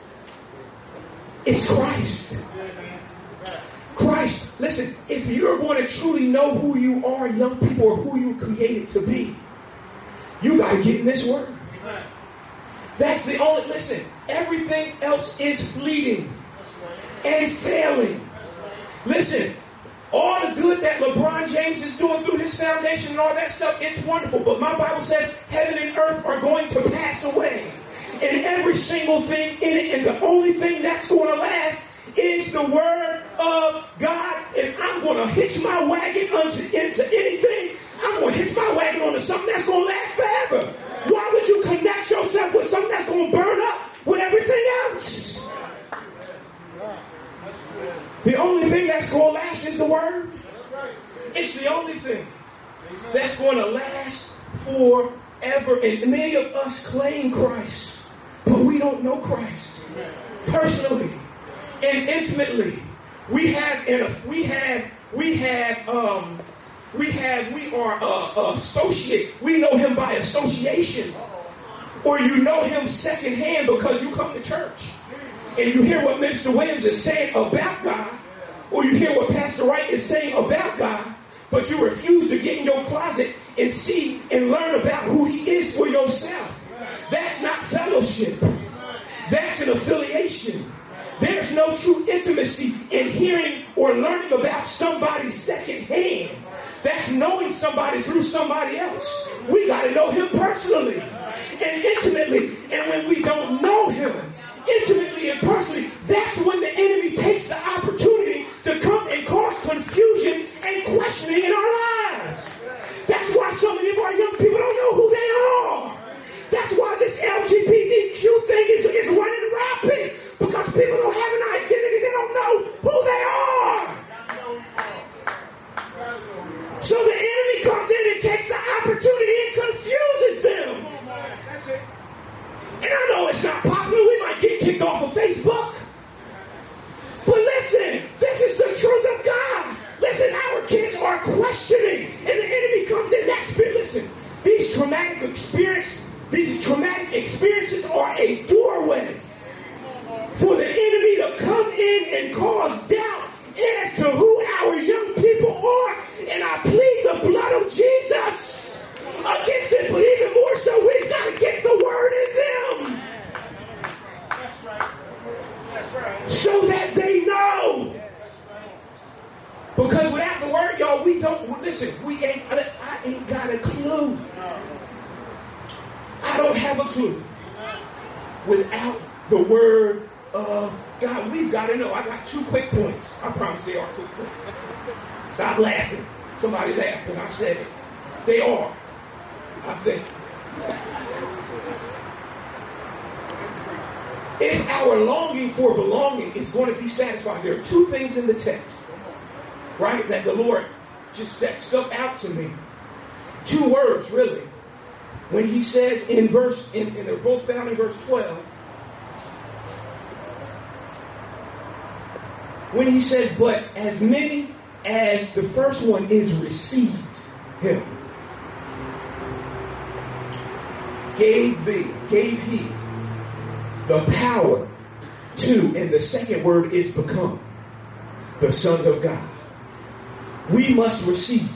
it's Christ. Christ. Listen, if you're going to truly know who you are, young people, or who you were created to be, you got to get in this word. That's the only, listen, everything else is fleeting and failing. Listen, all the good that LeBron James is doing through his foundation and all that stuff, it's wonderful. But my Bible says heaven and earth are going to pass away. And every single thing in it, and the only thing that's going to last is the word of God. If I'm going to hitch my wagon onto, into anything, I'm going to hitch my wagon onto something that's going to last forever. Why would you connect yourself with something that's going to burn up with everything else? The only thing that's going to last is the word. It's the only thing that's going to last forever. And many of us claim Christ, but we don't know Christ personally and intimately. We have, we have, we have um, We have, we are uh, uh, associate. We know him by association. Or you know him secondhand because you come to church. And you hear what Minister Williams is saying about God. Or you hear what Pastor Wright is saying about God. But you refuse to get in your closet and see and learn about who he is for yourself. That's not fellowship. That's an affiliation. There's no true intimacy in hearing or learning about somebody secondhand. That's knowing somebody through somebody else. We got to know him personally and intimately. And when we don't know him intimately and personally, that's when the enemy takes the opportunity to come and cause confusion and questioning in our lives. That's why so many of our young people don't know who they are. That's why this L G B T Q thing is, is running rapid. Because people don't have an identity. They don't know who they are. So the enemy comes in and takes the opportunity and confuses them. And I know it's not popular. We might get kicked off of Facebook. But listen, this is the truth of God. Listen, our kids are questioning. And the enemy comes in. That spirit, listen, these traumatic experiences, these traumatic experiences are a doorway for the enemy to come in and cause doubt as to who our young people are. And I plead the blood of Jesus against it. But even more so, we've got to get the word in them. That's right. That's right. So that they know. Because without the word, y'all, we don't, listen, we ain't, I ain't got a clue. I don't have a clue. Without the word of God, we've got to know. I got two quick points. I promise they are quick points. Stop laughing. Somebody laughed when I said it. They are. I think. If our longing for belonging is going to be satisfied, there are two things in the text, right, that the Lord just that stuck out to me. Two words, really. When he says in verse, in, and they're both found in verse twelve, when he says, but as many as the first one is received him, gave thee, gave he the power to, and the second word is become, the sons of God. We must receive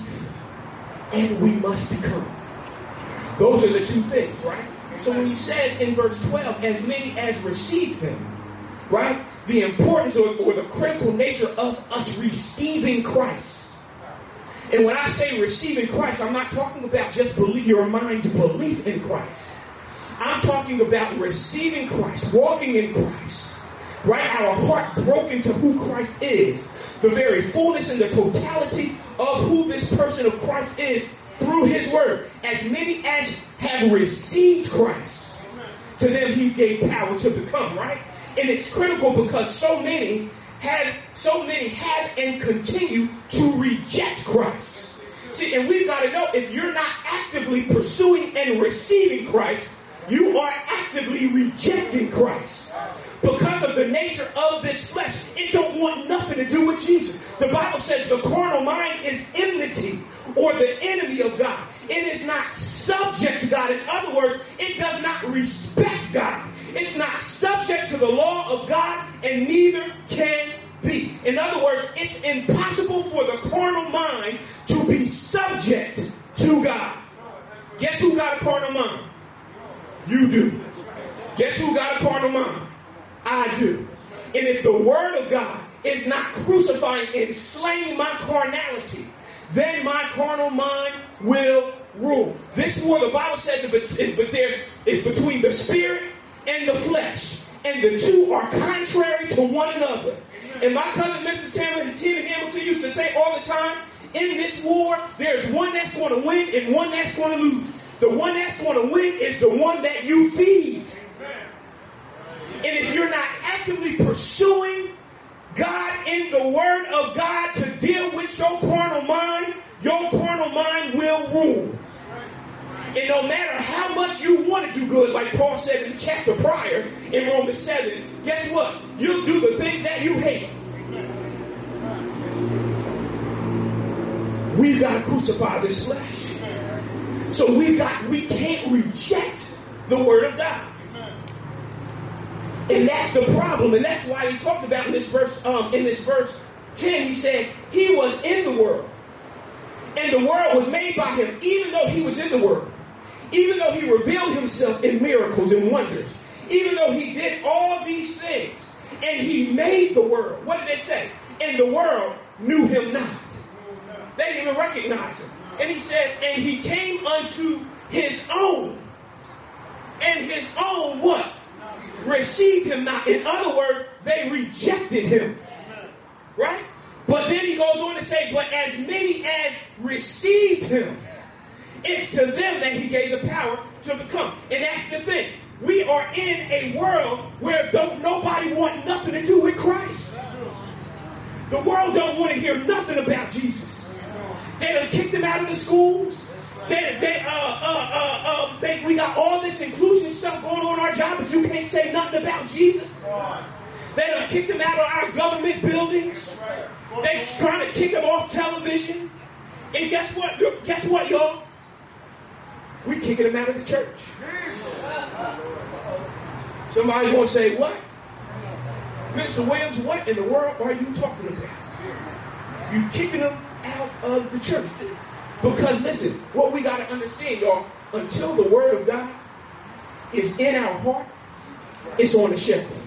and we must become. Those are the two things, right? So when he says in verse twelve, as many as received him, right? The importance or, or the critical nature of us receiving Christ. And when I say receiving Christ, I'm not talking about just believe, your mind's belief in Christ. I'm talking about receiving Christ, walking in Christ, right? Our heart broken to who Christ is, the very fullness and the totality of who this person of Christ is through his word. As many as have received Christ, to them he gave power to become, right? And it's critical because so many have, so many have and continue to reject Christ. See, and we've got to know, if you're not actively pursuing and receiving Christ, you are actively rejecting Christ. Because of the nature of this flesh, it don't want nothing to do with Jesus. The Bible says the carnal mind is enmity, or the enemy of God. It is not subject to God. In other words, it does not respect God. It's not subject to the law of God, and neither can be. In other words, it's impossible for the carnal mind to be subject to God. Guess who got a carnal mind? You do. Guess who got a carnal mind? I do. And if the word of God is not crucifying and slaying my carnality, then my carnal mind will rule. This war, the Bible says, is, but there is between the spirit and the flesh, and the two are contrary to one another. And my cousin, Mister Tim, Tim Hamilton, used to say all the time, in this war, there's one that's going to win and one that's going to lose. The one that's going to win is the one that you feed. And if you're not actively pursuing God in the word of God to deal with your carnal mind, your carnal mind will rule. And no matter how much you want to do good, like Paul said in the chapter prior in Romans seven, guess what? You'll do the thing that you hate. We've got to crucify this flesh. So we got we can't reject the word of God. And that's the problem. And that's why he talked about in this verse, um, in this verse ten, he said, he was in the world. And the world was made by him, even though he was in the world. Even though he revealed himself in miracles and wonders. Even though he did all these things. And he made the world. What did they say? And the world knew him not. They didn't even recognize him. And he said, and he came unto his own. And his own what? Received him not. In other words, they rejected him. Right? But then he goes on to say, but as many as received him, it's to them that he gave the power to become. And that's the thing. We are in a world where don't nobody want nothing to do with Christ. The world don't want to hear nothing about Jesus. They done kicked him out of the schools. They, they, uh, uh, uh, uh, they, we got all this inclusion stuff going on in our job, but you can't say nothing about Jesus. They done kicked him out of our government buildings. They trying to kick him off television. And guess what? Guess what, y'all? We kicking him out of the church. Somebody's going to say, what? Minister Williams, what in the world are you talking about? You kicking him out of the church. Because listen, what we got to understand, y'all, until the word of God is in our heart, it's on the shelf.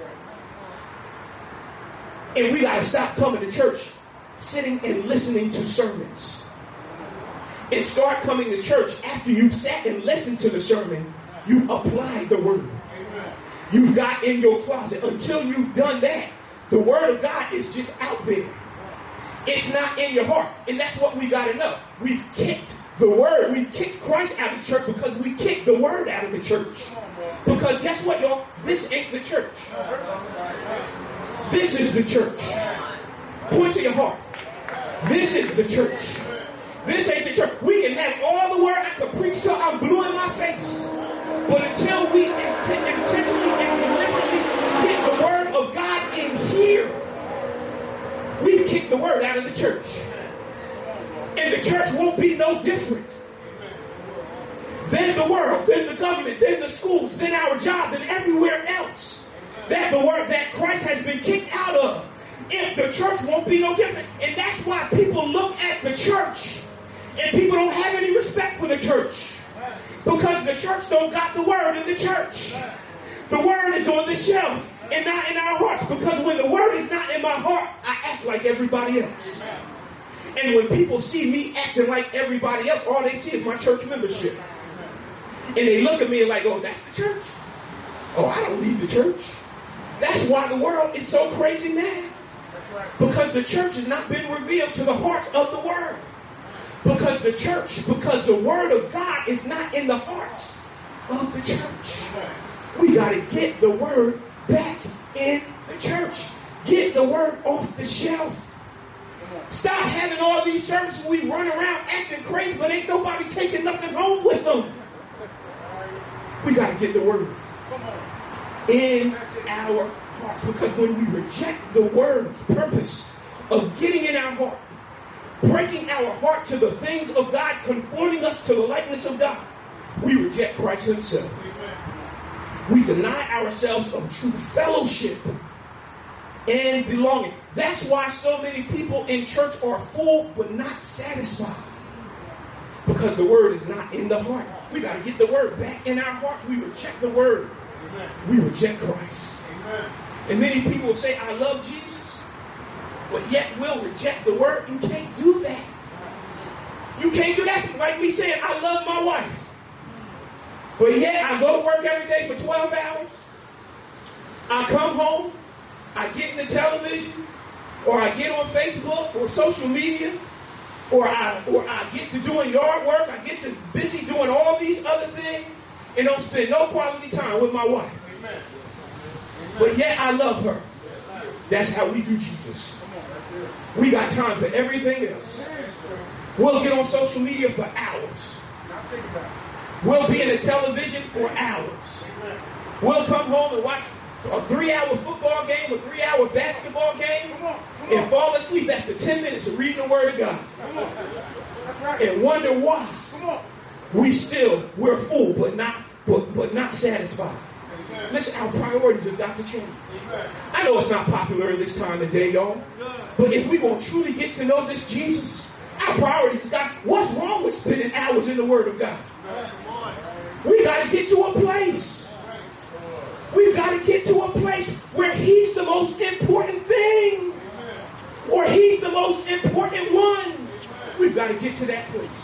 And we got to stop coming to church, sitting and listening to sermons. And start coming to church after you've sat and listened to the sermon, you've applied the word. You've got in your closet. Until you've done that, the word of God is just out there. It's not in your heart. And that's what we got to know. We've kicked the word. We've kicked Christ out of the church because we kicked the word out of the church. Because guess what, y'all? This ain't the church. This is the church. Point to your heart. This is the church. This ain't the church. We can have all the word. I can preach till I'm blue in my face. But until we int- intentionally and deliberately get the word of God in here, we've kicked the word out of the church. And the church won't be no different. Then the world, then the government, then the schools, then our job, then everywhere else. That the word that Christ has been kicked out of. If the church won't be no different. And that's why people look at the church and people don't have any respect for the church. Because the church don't got the word in the church. The word is on the shelf and not in our hearts. Because when the word is not in my heart, I act like everybody else. And when people see me acting like everybody else, all they see is my church membership. And they look at me like, oh, that's the church. Oh, I don't leave the church. That's why the world is so crazy mad. Because the church has not been revealed to the heart of the word. Because the church, because the word of God is not in the hearts of the church. We got to get the word back in the church. Get the word off the shelf. Stop having all these services we run around acting crazy, but ain't nobody taking nothing home with them. We got to get the word in our hearts. Because when we reject the word's purpose of getting in our heart, breaking our heart to the things of God, conforming us to the likeness of God, we reject Christ himself. We deny ourselves of true fellowship and belonging. That's why so many people in church are full but not satisfied. Because the word is not in the heart. We got to get the word back in our hearts. We reject the word. We reject Christ. And many people say, I love Jesus. But yet will reject the word. You can't do that. You can't do that. Like me saying, I love my wife. But yet I go to work every day for twelve hours. I come home. I get in the television. Or I get on Facebook or social media. Or I, or I get to doing yard work. I get to busy doing all these other things. And don't spend no quality time with my wife. Amen. But yet I love her. That's how we do Jesus. We got time for everything else. We'll get on social media for hours. We'll be in the television for hours. We'll come home and watch a three-hour football game, a three-hour basketball game, and fall asleep after ten minutes of reading the Word of God. And wonder why we still, we're full, but not, but, but not satisfied. Listen, our priorities have got to change. I know it's not popular in this time of day, y'all. But if we want to truly get to know this Jesus, our priorities have got, what's wrong with spending hours in the Word of God? We got to get to a place. We've got to get to a place where He's the most important thing. Or He's the most important one. We've got to get to that place.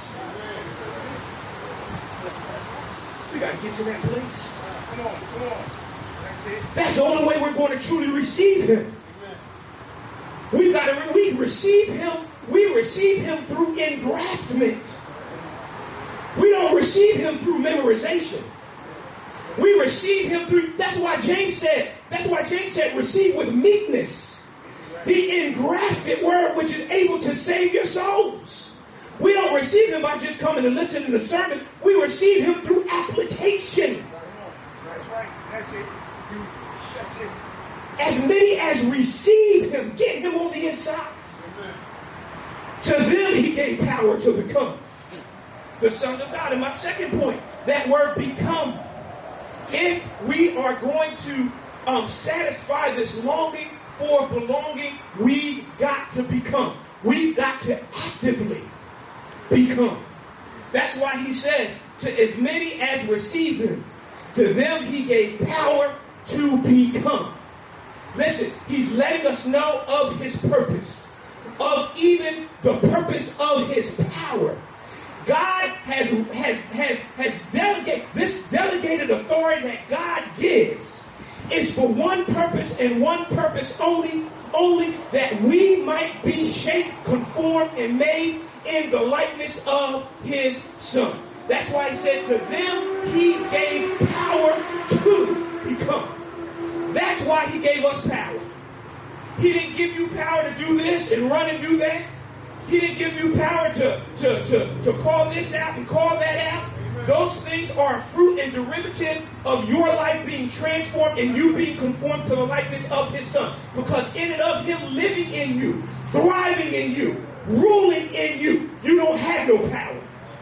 We got to get to that place. Come on, come on. That's it. That's the only way we're going to truly receive Him. We've got to, we receive Him, we receive Him through engraftment. We don't receive Him through memorization. We receive Him through, that's why James said, that's why James said, receive with meekness the engrafted word which is able to save your souls. We don't receive Him by just coming and listening to sermons. We receive Him through application. That's right. That's it. That's it. As many as receive Him, get Him on the inside. Amen. To them He gave power to become the sons of God. And my second point, that word become. If we are going to um, satisfy this longing for belonging, we've got to become. We've got to actively become. That's why He said, to as many as receive Him, to them He gave power to become. Listen, He's letting us know of His purpose, of even the purpose of His power. God has, has, has, has delegated, this delegated authority that God gives is for one purpose and one purpose only, only that we might be shaped, conformed, and made in the likeness of His Son. That's why He said to them He gave power to become. That's why He gave us power. He didn't give you power to do this and run and do that. He didn't give you power to, to, to, to call this out and call that out. Those things are a fruit and derivative of your life being transformed and you being conformed to the likeness of His Son. Because in and of Him living in you, thriving in you, ruling in you, you don't have no power.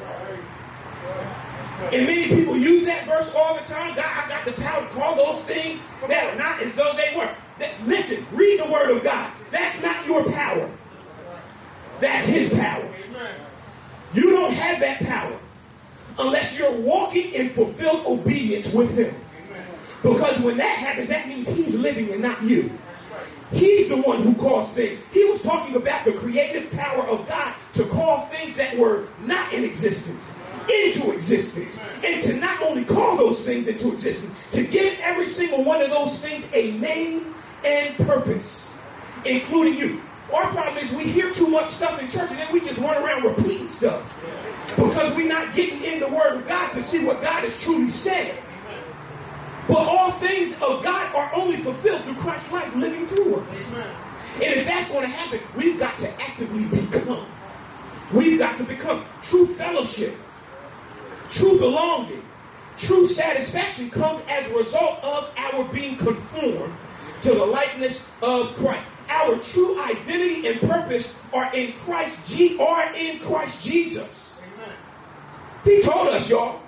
And many people use that verse all the time. God, I got the power to call those things that are not as though they were. That, listen, read the Word of God. That's not your power. That's His power. You don't have that power unless you're walking in fulfilled obedience with Him. Because when that happens, that means He's living and not you. He's the one who calls things. He was talking about the creative power of God to call things that were not in existence into existence. And to not only call those things into existence, to give every single one of those things a name and purpose, including you. Our problem is we hear too much stuff in church and then we just run around repeating stuff. Because we're not getting in the Word of God to see what God has truly said. But all things of God are only fulfilled through Christ's life living through us. And if that's going to happen, we've got to actively become. We've got to become. True fellowship, true belonging, true satisfaction comes as a result of our being conformed to the likeness of Christ. Our true identity and purpose are in Christ, G- are in Christ Jesus. Amen. He told us, y'all.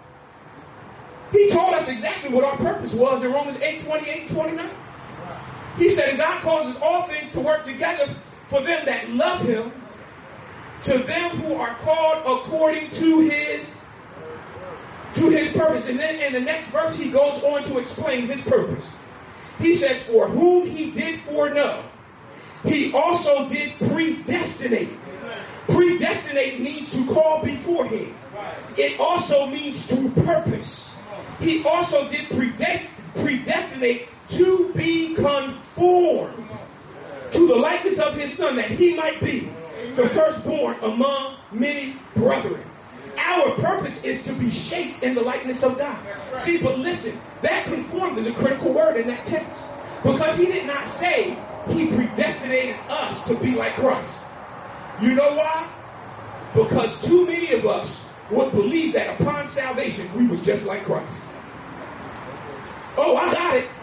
He told us exactly what our purpose was in Romans eight, twenty-eight and twenty-nine. He said, God causes all things to work together for them that love Him, to them who are called according to His, to His purpose. And then in the next verse, He goes on to explain His purpose. He says, for whom He did foreknow, He also did predestinate. Predestinate means to call beforehand. It also means to purpose. He also did predest- predestinate to be conformed to the likeness of His Son, that He might be the firstborn among many brethren. Our purpose is to be shaped in the likeness of God. See, but listen, that conformed is a critical word in that text. Because He did not say He predestinated us to be like Christ. You know why? Because too many of us would believe that upon salvation, we was just like Christ. Oh, I got it.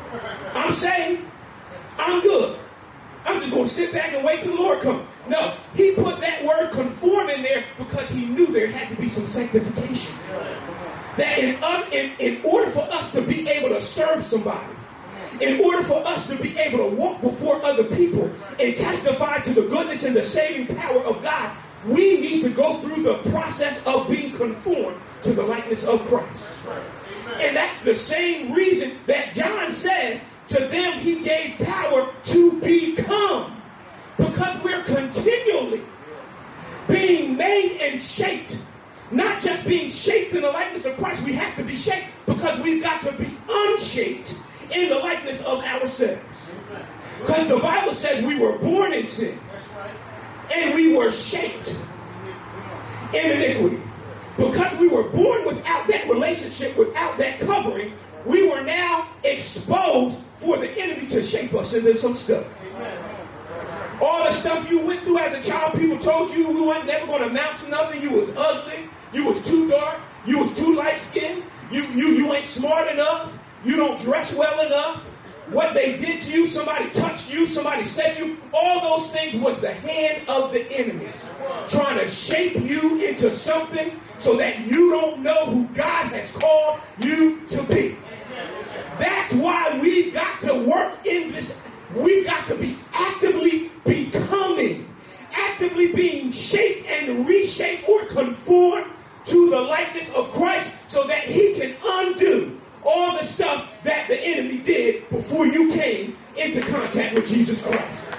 I'm saved. I'm good. I'm just going to sit back and wait till the Lord comes. No, he put that word conform in there because he knew there had to be some sanctification. That in, uh, in, in order for us to be able to serve somebody, in order for us to be able to walk before other people and testify to the goodness and the saving power of God, we need to go through the process of being conformed to the likeness of Christ. And that's the same reason that John says, to them he gave power to become. Because we're continually being made and shaped. Not just being shaped in the likeness of Christ, we have to be shaped because we've got to be unshaped in the likeness of ourselves. Because the Bible says we were born in sin and we were shaped in iniquity. Because we were born without that relationship, without that covering, we were now exposed for the enemy to shape us into some stuff. All the stuff you went through as a child, people told you you weren't never going to amount to nothing. You was ugly. You was too dark. You was too light-skinned. You, you, you ain't smart enough. You don't dress well enough. What they did to you, somebody touched you, somebody said you, all those things was the hand of the enemy trying to shape you into something so that you don't know who God has called you to be. That's why we've got to work in this. We've got to be actively becoming, actively being shaped and reshaped or conformed to the likeness of Christ so that he can undo all the stuff that the enemy did before you came into contact with Jesus Christ.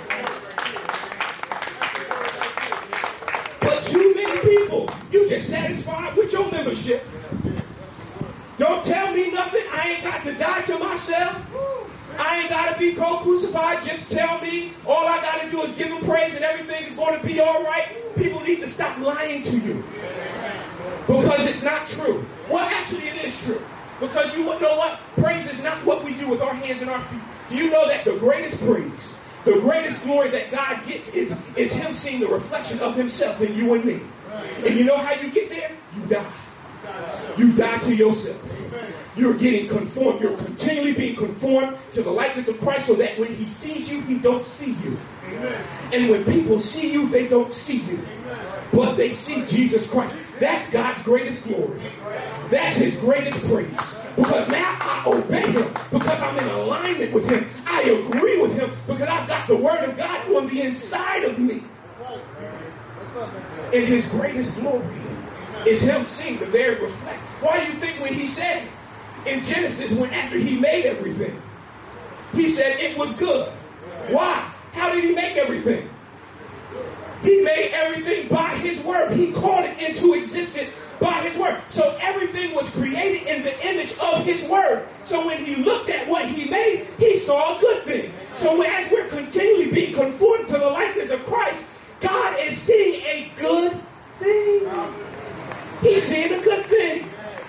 But too many people, you just satisfied with your membership. Don't tell me nothing. I ain't got to die to myself. I ain't got to be co-crucified. Just tell me all I got to do is give him praise and everything is going to be all right. People need to stop lying to you because it's not true. Well, actually, it is true. Because you know what? Praise is not what we do with our hands and our feet. Do you know that the greatest praise, the greatest glory that God gets is, is him seeing the reflection of himself in you and me. And you know how you get there? You die. You die to yourself. You're getting conformed. You're continually being conformed to the likeness of Christ so that when he sees you, he don't see you. And when people see you, they don't see you. But they see Jesus Christ. That's God's greatest glory. That's his greatest praise. Because now I obey him. Because I'm in alignment with him. I agree with him. Because I've got the word of God on the inside of me. And his greatest glory is him seeing the very reflect. Why do you think when he said in Genesis, when after he made everything, he said it was good? Why? How did he make everything? He made everything by his word. He called it into existence by his word. So everything was created in the image of his word. So when he looked at what he made, he saw a good thing. So as we're continually being conformed to the likeness of Christ, God is seeing a good thing. He's seeing a good thing.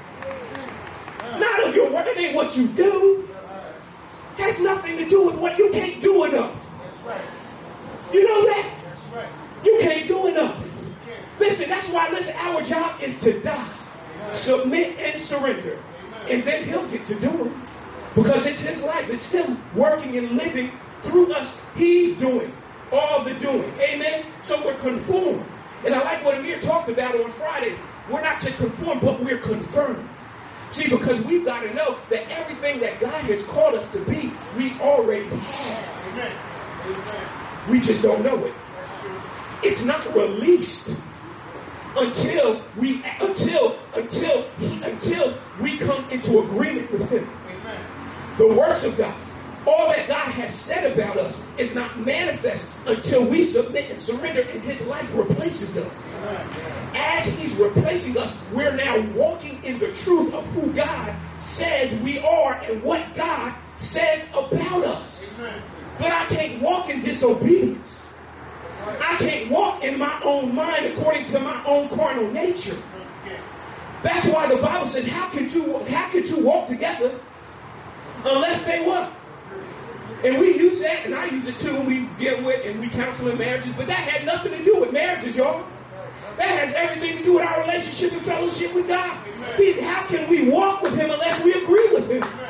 Not of your work. It ain't what you do. It has nothing to do with what you can't do enough. You know that? You can't do enough. Listen, that's why, listen, our job is to die, submit, and surrender. And then he'll get to do it. Because it's his life. It's him working and living through us. He's doing all the doing. Amen? So we're conformed. And I like what Amir talked about on Friday. We're not just conformed, but we're confirmed. See, because we've got to know that everything that God has called us to be, we already have. Amen. We just don't know it. It's not released until we until until he, until we come into agreement with him. Amen. The works of God, all that God has said about us, is not manifest until we submit and surrender, and his life replaces us. Amen. As he's replacing us, we're now walking in the truth of who God says we are and what God says about us. Amen. But I can't walk in disobedience. I can't walk in my own mind according to my own carnal nature. That's why the Bible says, how can two, how can two walk together unless they what? And we use that, and I use it too when we deal with and we counsel in marriages, but that had nothing to do with marriages, y'all. That has everything to do with our relationship and fellowship with God. How can we walk with him unless we agree with him?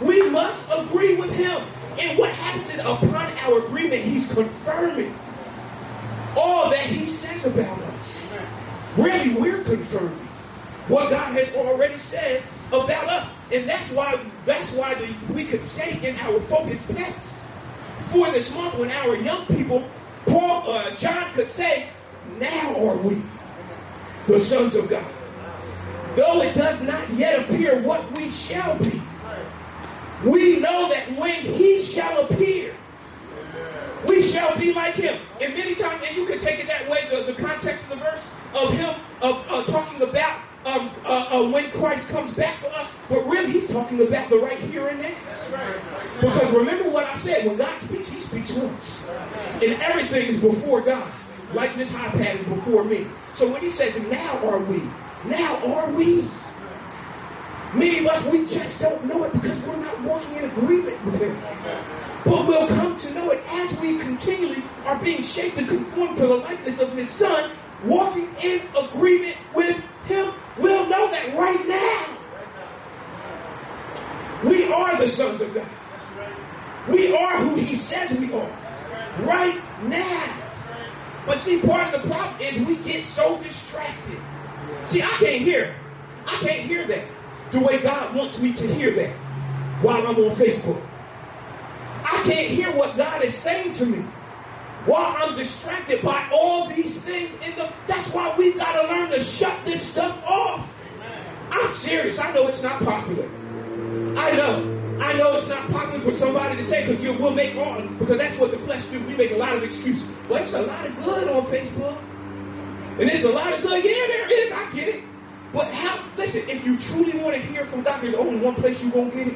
We must agree with him. And what happens is upon our agreement, he's confirming all that he says about us. Really, we're confirming what God has already said about us. And that's why that's why the, we could say in our focus text for this month, when our young people, Paul, uh, John could say, now are we the sons of God. Though it does not yet appear what we shall be, we know that when he shall appear, we shall be like him. And many times, and you can take it that way, the, the context of the verse of him of uh, talking about um, uh, uh, when Christ comes back for us, but really he's talking about the right here and now. Because remember what I said, when God speaks, he speaks once. And everything is before God, like this iPad is before me. So when he says, now are we, now are we, many of us, we just don't know it because we're not walking in agreement with him. But we'll come to know it as we continually are being shaped and conformed to the likeness of his son, walking in agreement with him. We'll know that right now we are the sons of God. We are who he says we are right now. But see, part of the problem is we get so distracted. See, I can't hear. I can't hear that the way God wants me to hear that while I'm on Facebook. I can't hear what God is saying to me while I'm distracted by all these things. In the, that's why we've got to learn to shut this stuff off. I'm serious. I know it's not popular. I know. I know it's not popular for somebody to say, because we'll make all, because that's what the flesh do. We make a lot of excuses. Well, it's a lot of good on Facebook. And it's a lot of good. Yeah, there is. I get it. But how, listen, if you truly want to hear from God, there's only one place you won't get it.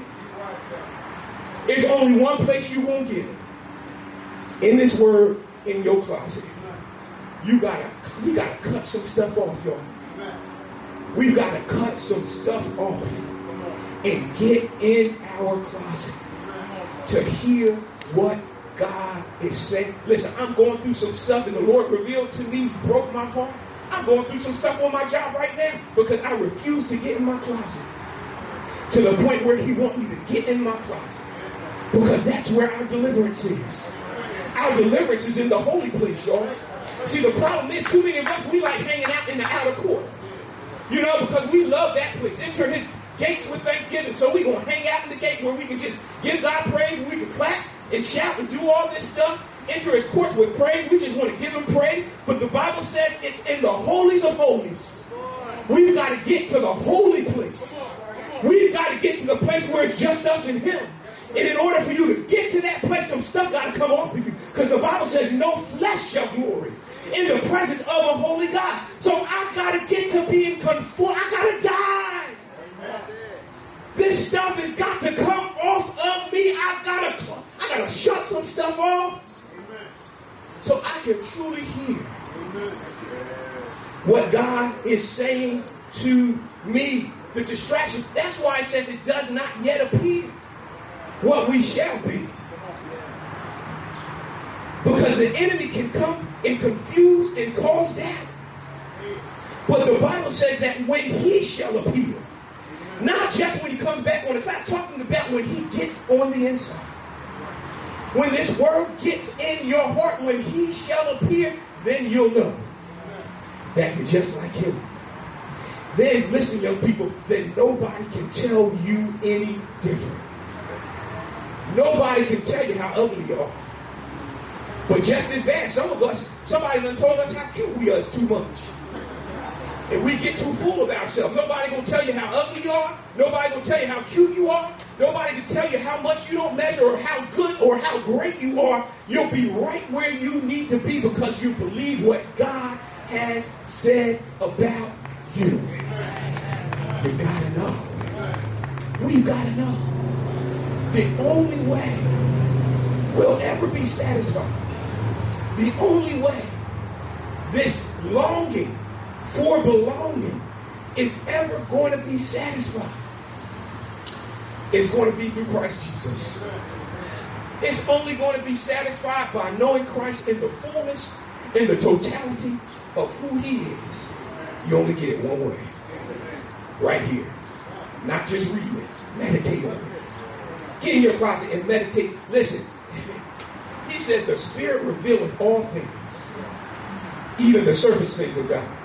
There's only one place you won't get it. In this word, in your closet. You gotta, we gotta cut some stuff off, y'all. We've got to cut some stuff off and get in our closet to hear what God is saying. Listen, I'm going through some stuff and the Lord revealed to me, broke my heart. I'm going through some stuff on my job right now because I refuse to get in my closet to the point where he wants me to get in my closet, because that's where our deliverance is. Our deliverance is in the holy place, y'all. See, the problem is too many of us, we like hanging out in the outer court. You know, because we love that place. Enter his gates with thanksgiving. So we're going to hang out in the gate where we can just give God praise. We can clap and shout and do all this stuff. Enter his courts with praise. We just want to give him praise. But the Bible says it's in the holies of holies. We've got to get to the holy place. We've got to get to the place where it's just us and him. And in order for you to get to that place, some stuff got to come off of you. Because the Bible says no flesh shall glory in the presence of a holy God. So I got to get to being conformed. I got to die. Amen. This stuff has got to come off of me. I've got to, I got to shut some stuff off. Amen. So I can truly hear Amen. What God is saying to me. The distraction. That's why it says it does not yet appear what we shall be. Because the enemy can come and confuse and cause doubt. But the Bible says that when he shall appear, not just when he comes back on the cloud, talking about when he gets on the inside. When this word gets in your heart, when he shall appear, then you'll know that you're just like him. Then, listen, young people, then nobody can tell you any different. Nobody can tell you how ugly you are. But just as bad, some of us, somebody done told us how cute we are too much. And we get too full of ourselves. Nobody gonna tell you how ugly you are. Nobody gonna tell you how cute you are. Nobody can tell you how much you don't measure or how good or how great you are. You'll be right where you need to be because you believe what God has said about you. You gotta know. We gotta know. The only way we'll ever be satisfied, the only way this longing for belonging is ever going to be satisfied is going to be through Christ Jesus. It's only going to be satisfied by knowing Christ in the fullness, in the totality of who he is. You only get it one way. Right here. Not just reading it. Meditate on it. Get in your closet and meditate. Listen, he said the Spirit revealeth all things, even the surface things of God.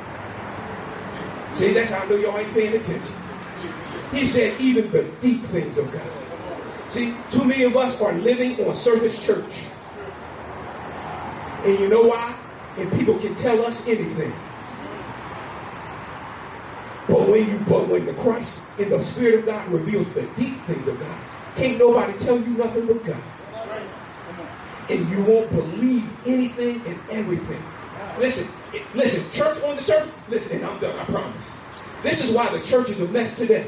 See, that's how I know y'all ain't paying attention. He said even the deep things of God. See, too many of us are living on surface church. And you know why? And people can tell us anything. But when you, but when the Christ in the Spirit of God reveals the deep things of God, can't nobody tell you nothing but God. And you won't believe anything and everything. Listen, listen, church on the surface, listen, and I'm done, I promise. This is why the church is a mess today.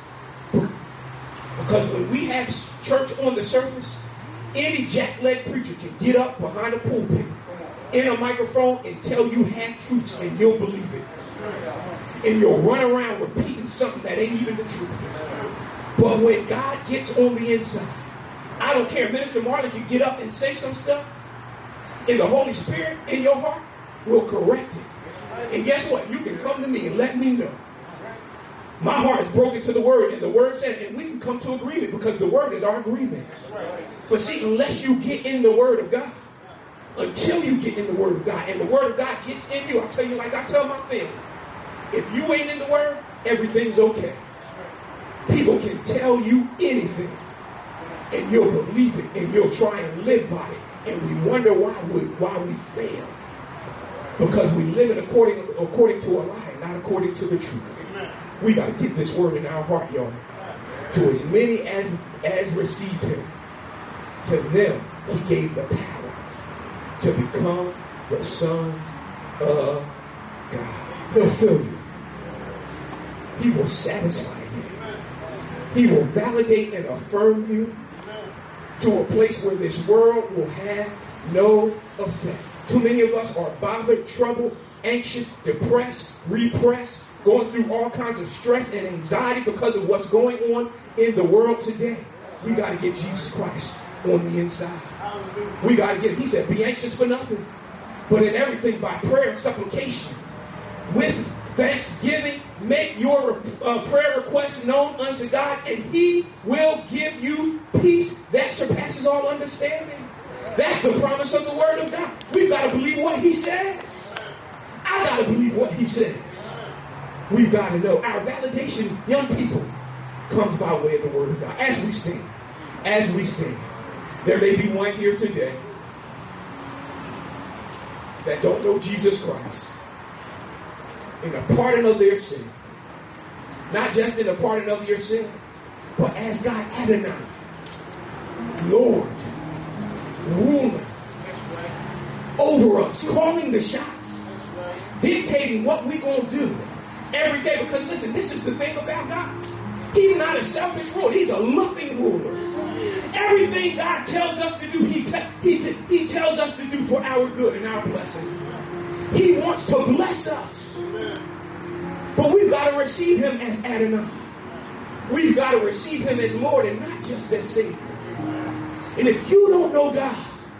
Because when we have church on the surface, any jack-leg preacher can get up behind a pulpit in a microphone and tell you half-truths and you'll believe it. And you'll run around repeating something that ain't even the truth. But when God gets on the inside, I don't care. Minister Marlon can get up and say some stuff, and the Holy Spirit in your heart will correct it. And guess what? You can come to me and let me know. My heart is broken to the word, and the word said, and we can come to agreement because the word is our agreement. But see, unless you get in the word of God, until you get in the word of God, and the word of God gets in you, I'll tell you like I tell my family, if you ain't in the word, everything's okay. People can tell you anything, and you'll believe it, and you'll try and live by it. And we wonder why we, why we fail. Because we live it according, according to a lie, not according to the truth. We got to get this word in our heart, y'all. To as many as, as received him, to them he gave the power to become the sons of God. He'll fill you. He will satisfy you. He will validate and affirm you to a place where this world will have no effect. Too many of us are bothered, troubled, anxious, depressed, repressed, going through all kinds of stress and anxiety because of what's going on in the world today. We got to get Jesus Christ on the inside. We got to get it. He said, be anxious for nothing, but in everything by prayer and supplication, with thanksgiving, make your uh, prayer requests known unto God, and he will give you peace that surpasses all understanding. That's the promise of the word of God. We've got to believe what he says. I got to believe what he says. We've got to know. Our validation, young people, comes by way of the word of God. As we stand, as we stand, there may be one here today that don't know Jesus Christ in the pardon of their sin. Not just in the pardon of your sin, but as God Adonai, Lord, ruler over us, calling the shots, dictating what we're going to do every day. Because listen, this is the thing about God. He's not a selfish ruler. He's a loving ruler. Everything God tells us to do, he, te- he, te- he tells us to do for our good and our blessing. He wants to bless us. But we've got to receive him as Adonai. We've got to receive him as Lord and not just as Savior. And if you don't know God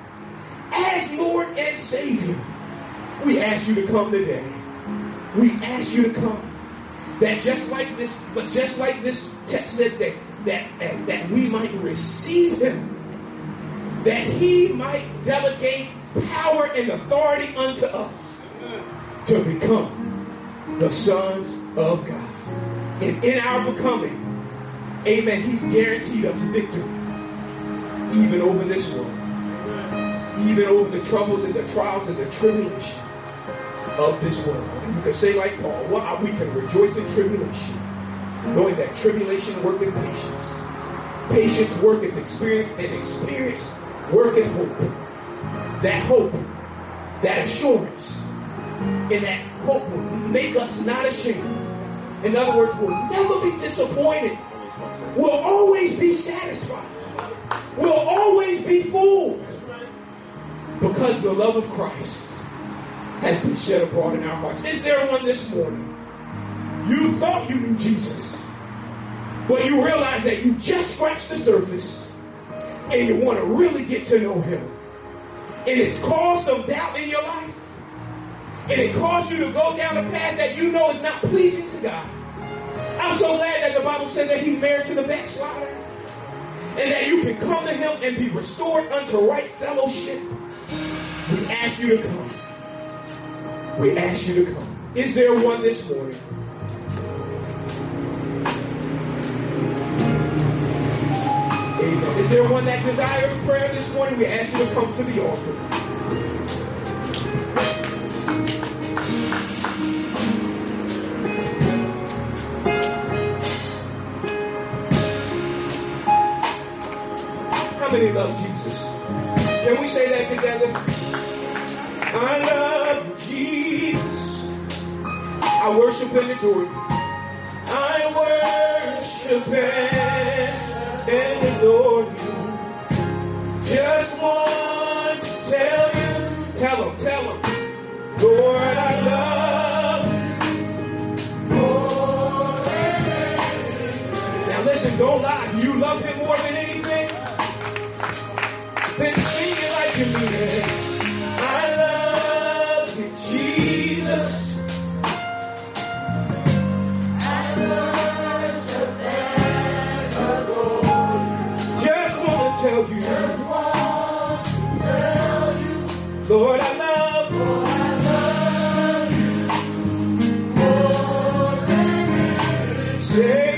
as Lord and Savior, we ask you to come today. We ask you to come. That just like this, but just like this text said that, that, that we might receive him, that he might delegate power and authority unto us to become the sons of God. And in our becoming, amen, he's guaranteed us victory. Even over this world. Even over the troubles and the trials and the tribulation of this world. You can say like Paul, well, we can rejoice in tribulation, knowing that tribulation worketh patience. Patience worketh experience, and experience worketh hope. That hope, that assurance, and that hope will make us not ashamed. In other words, we'll never be disappointed. We'll always be satisfied. We'll always be full. Because the love of Christ has been shed abroad in our hearts. Is there one this morning? You thought you knew Jesus, but you realize that you just scratched the surface and you want to really get to know him. And it's caused some doubt in your life. And it caused you to go down a path that you know is not pleasing to God. I'm so glad that the Bible says that he's married to the backslider. and that you can come to him and be restored unto right fellowship, we ask you to come. We ask you to come. Is there one this morning? Amen. Is there one that desires prayer this morning? We ask you to come to the altar. How many love Jesus? Can we say that together? I love you, Jesus. I worship and adore you. I worship and adore you. Just want to tell you, tell him, tell him, Lord, I love you. Now listen, don't lie. Do you love him more than anything? Then sing it like you mean it. I love you, Jesus. I worship and adore you. Just want to tell you, just want to tell you, Lord, I love you. Lord, I love you more than anything. Say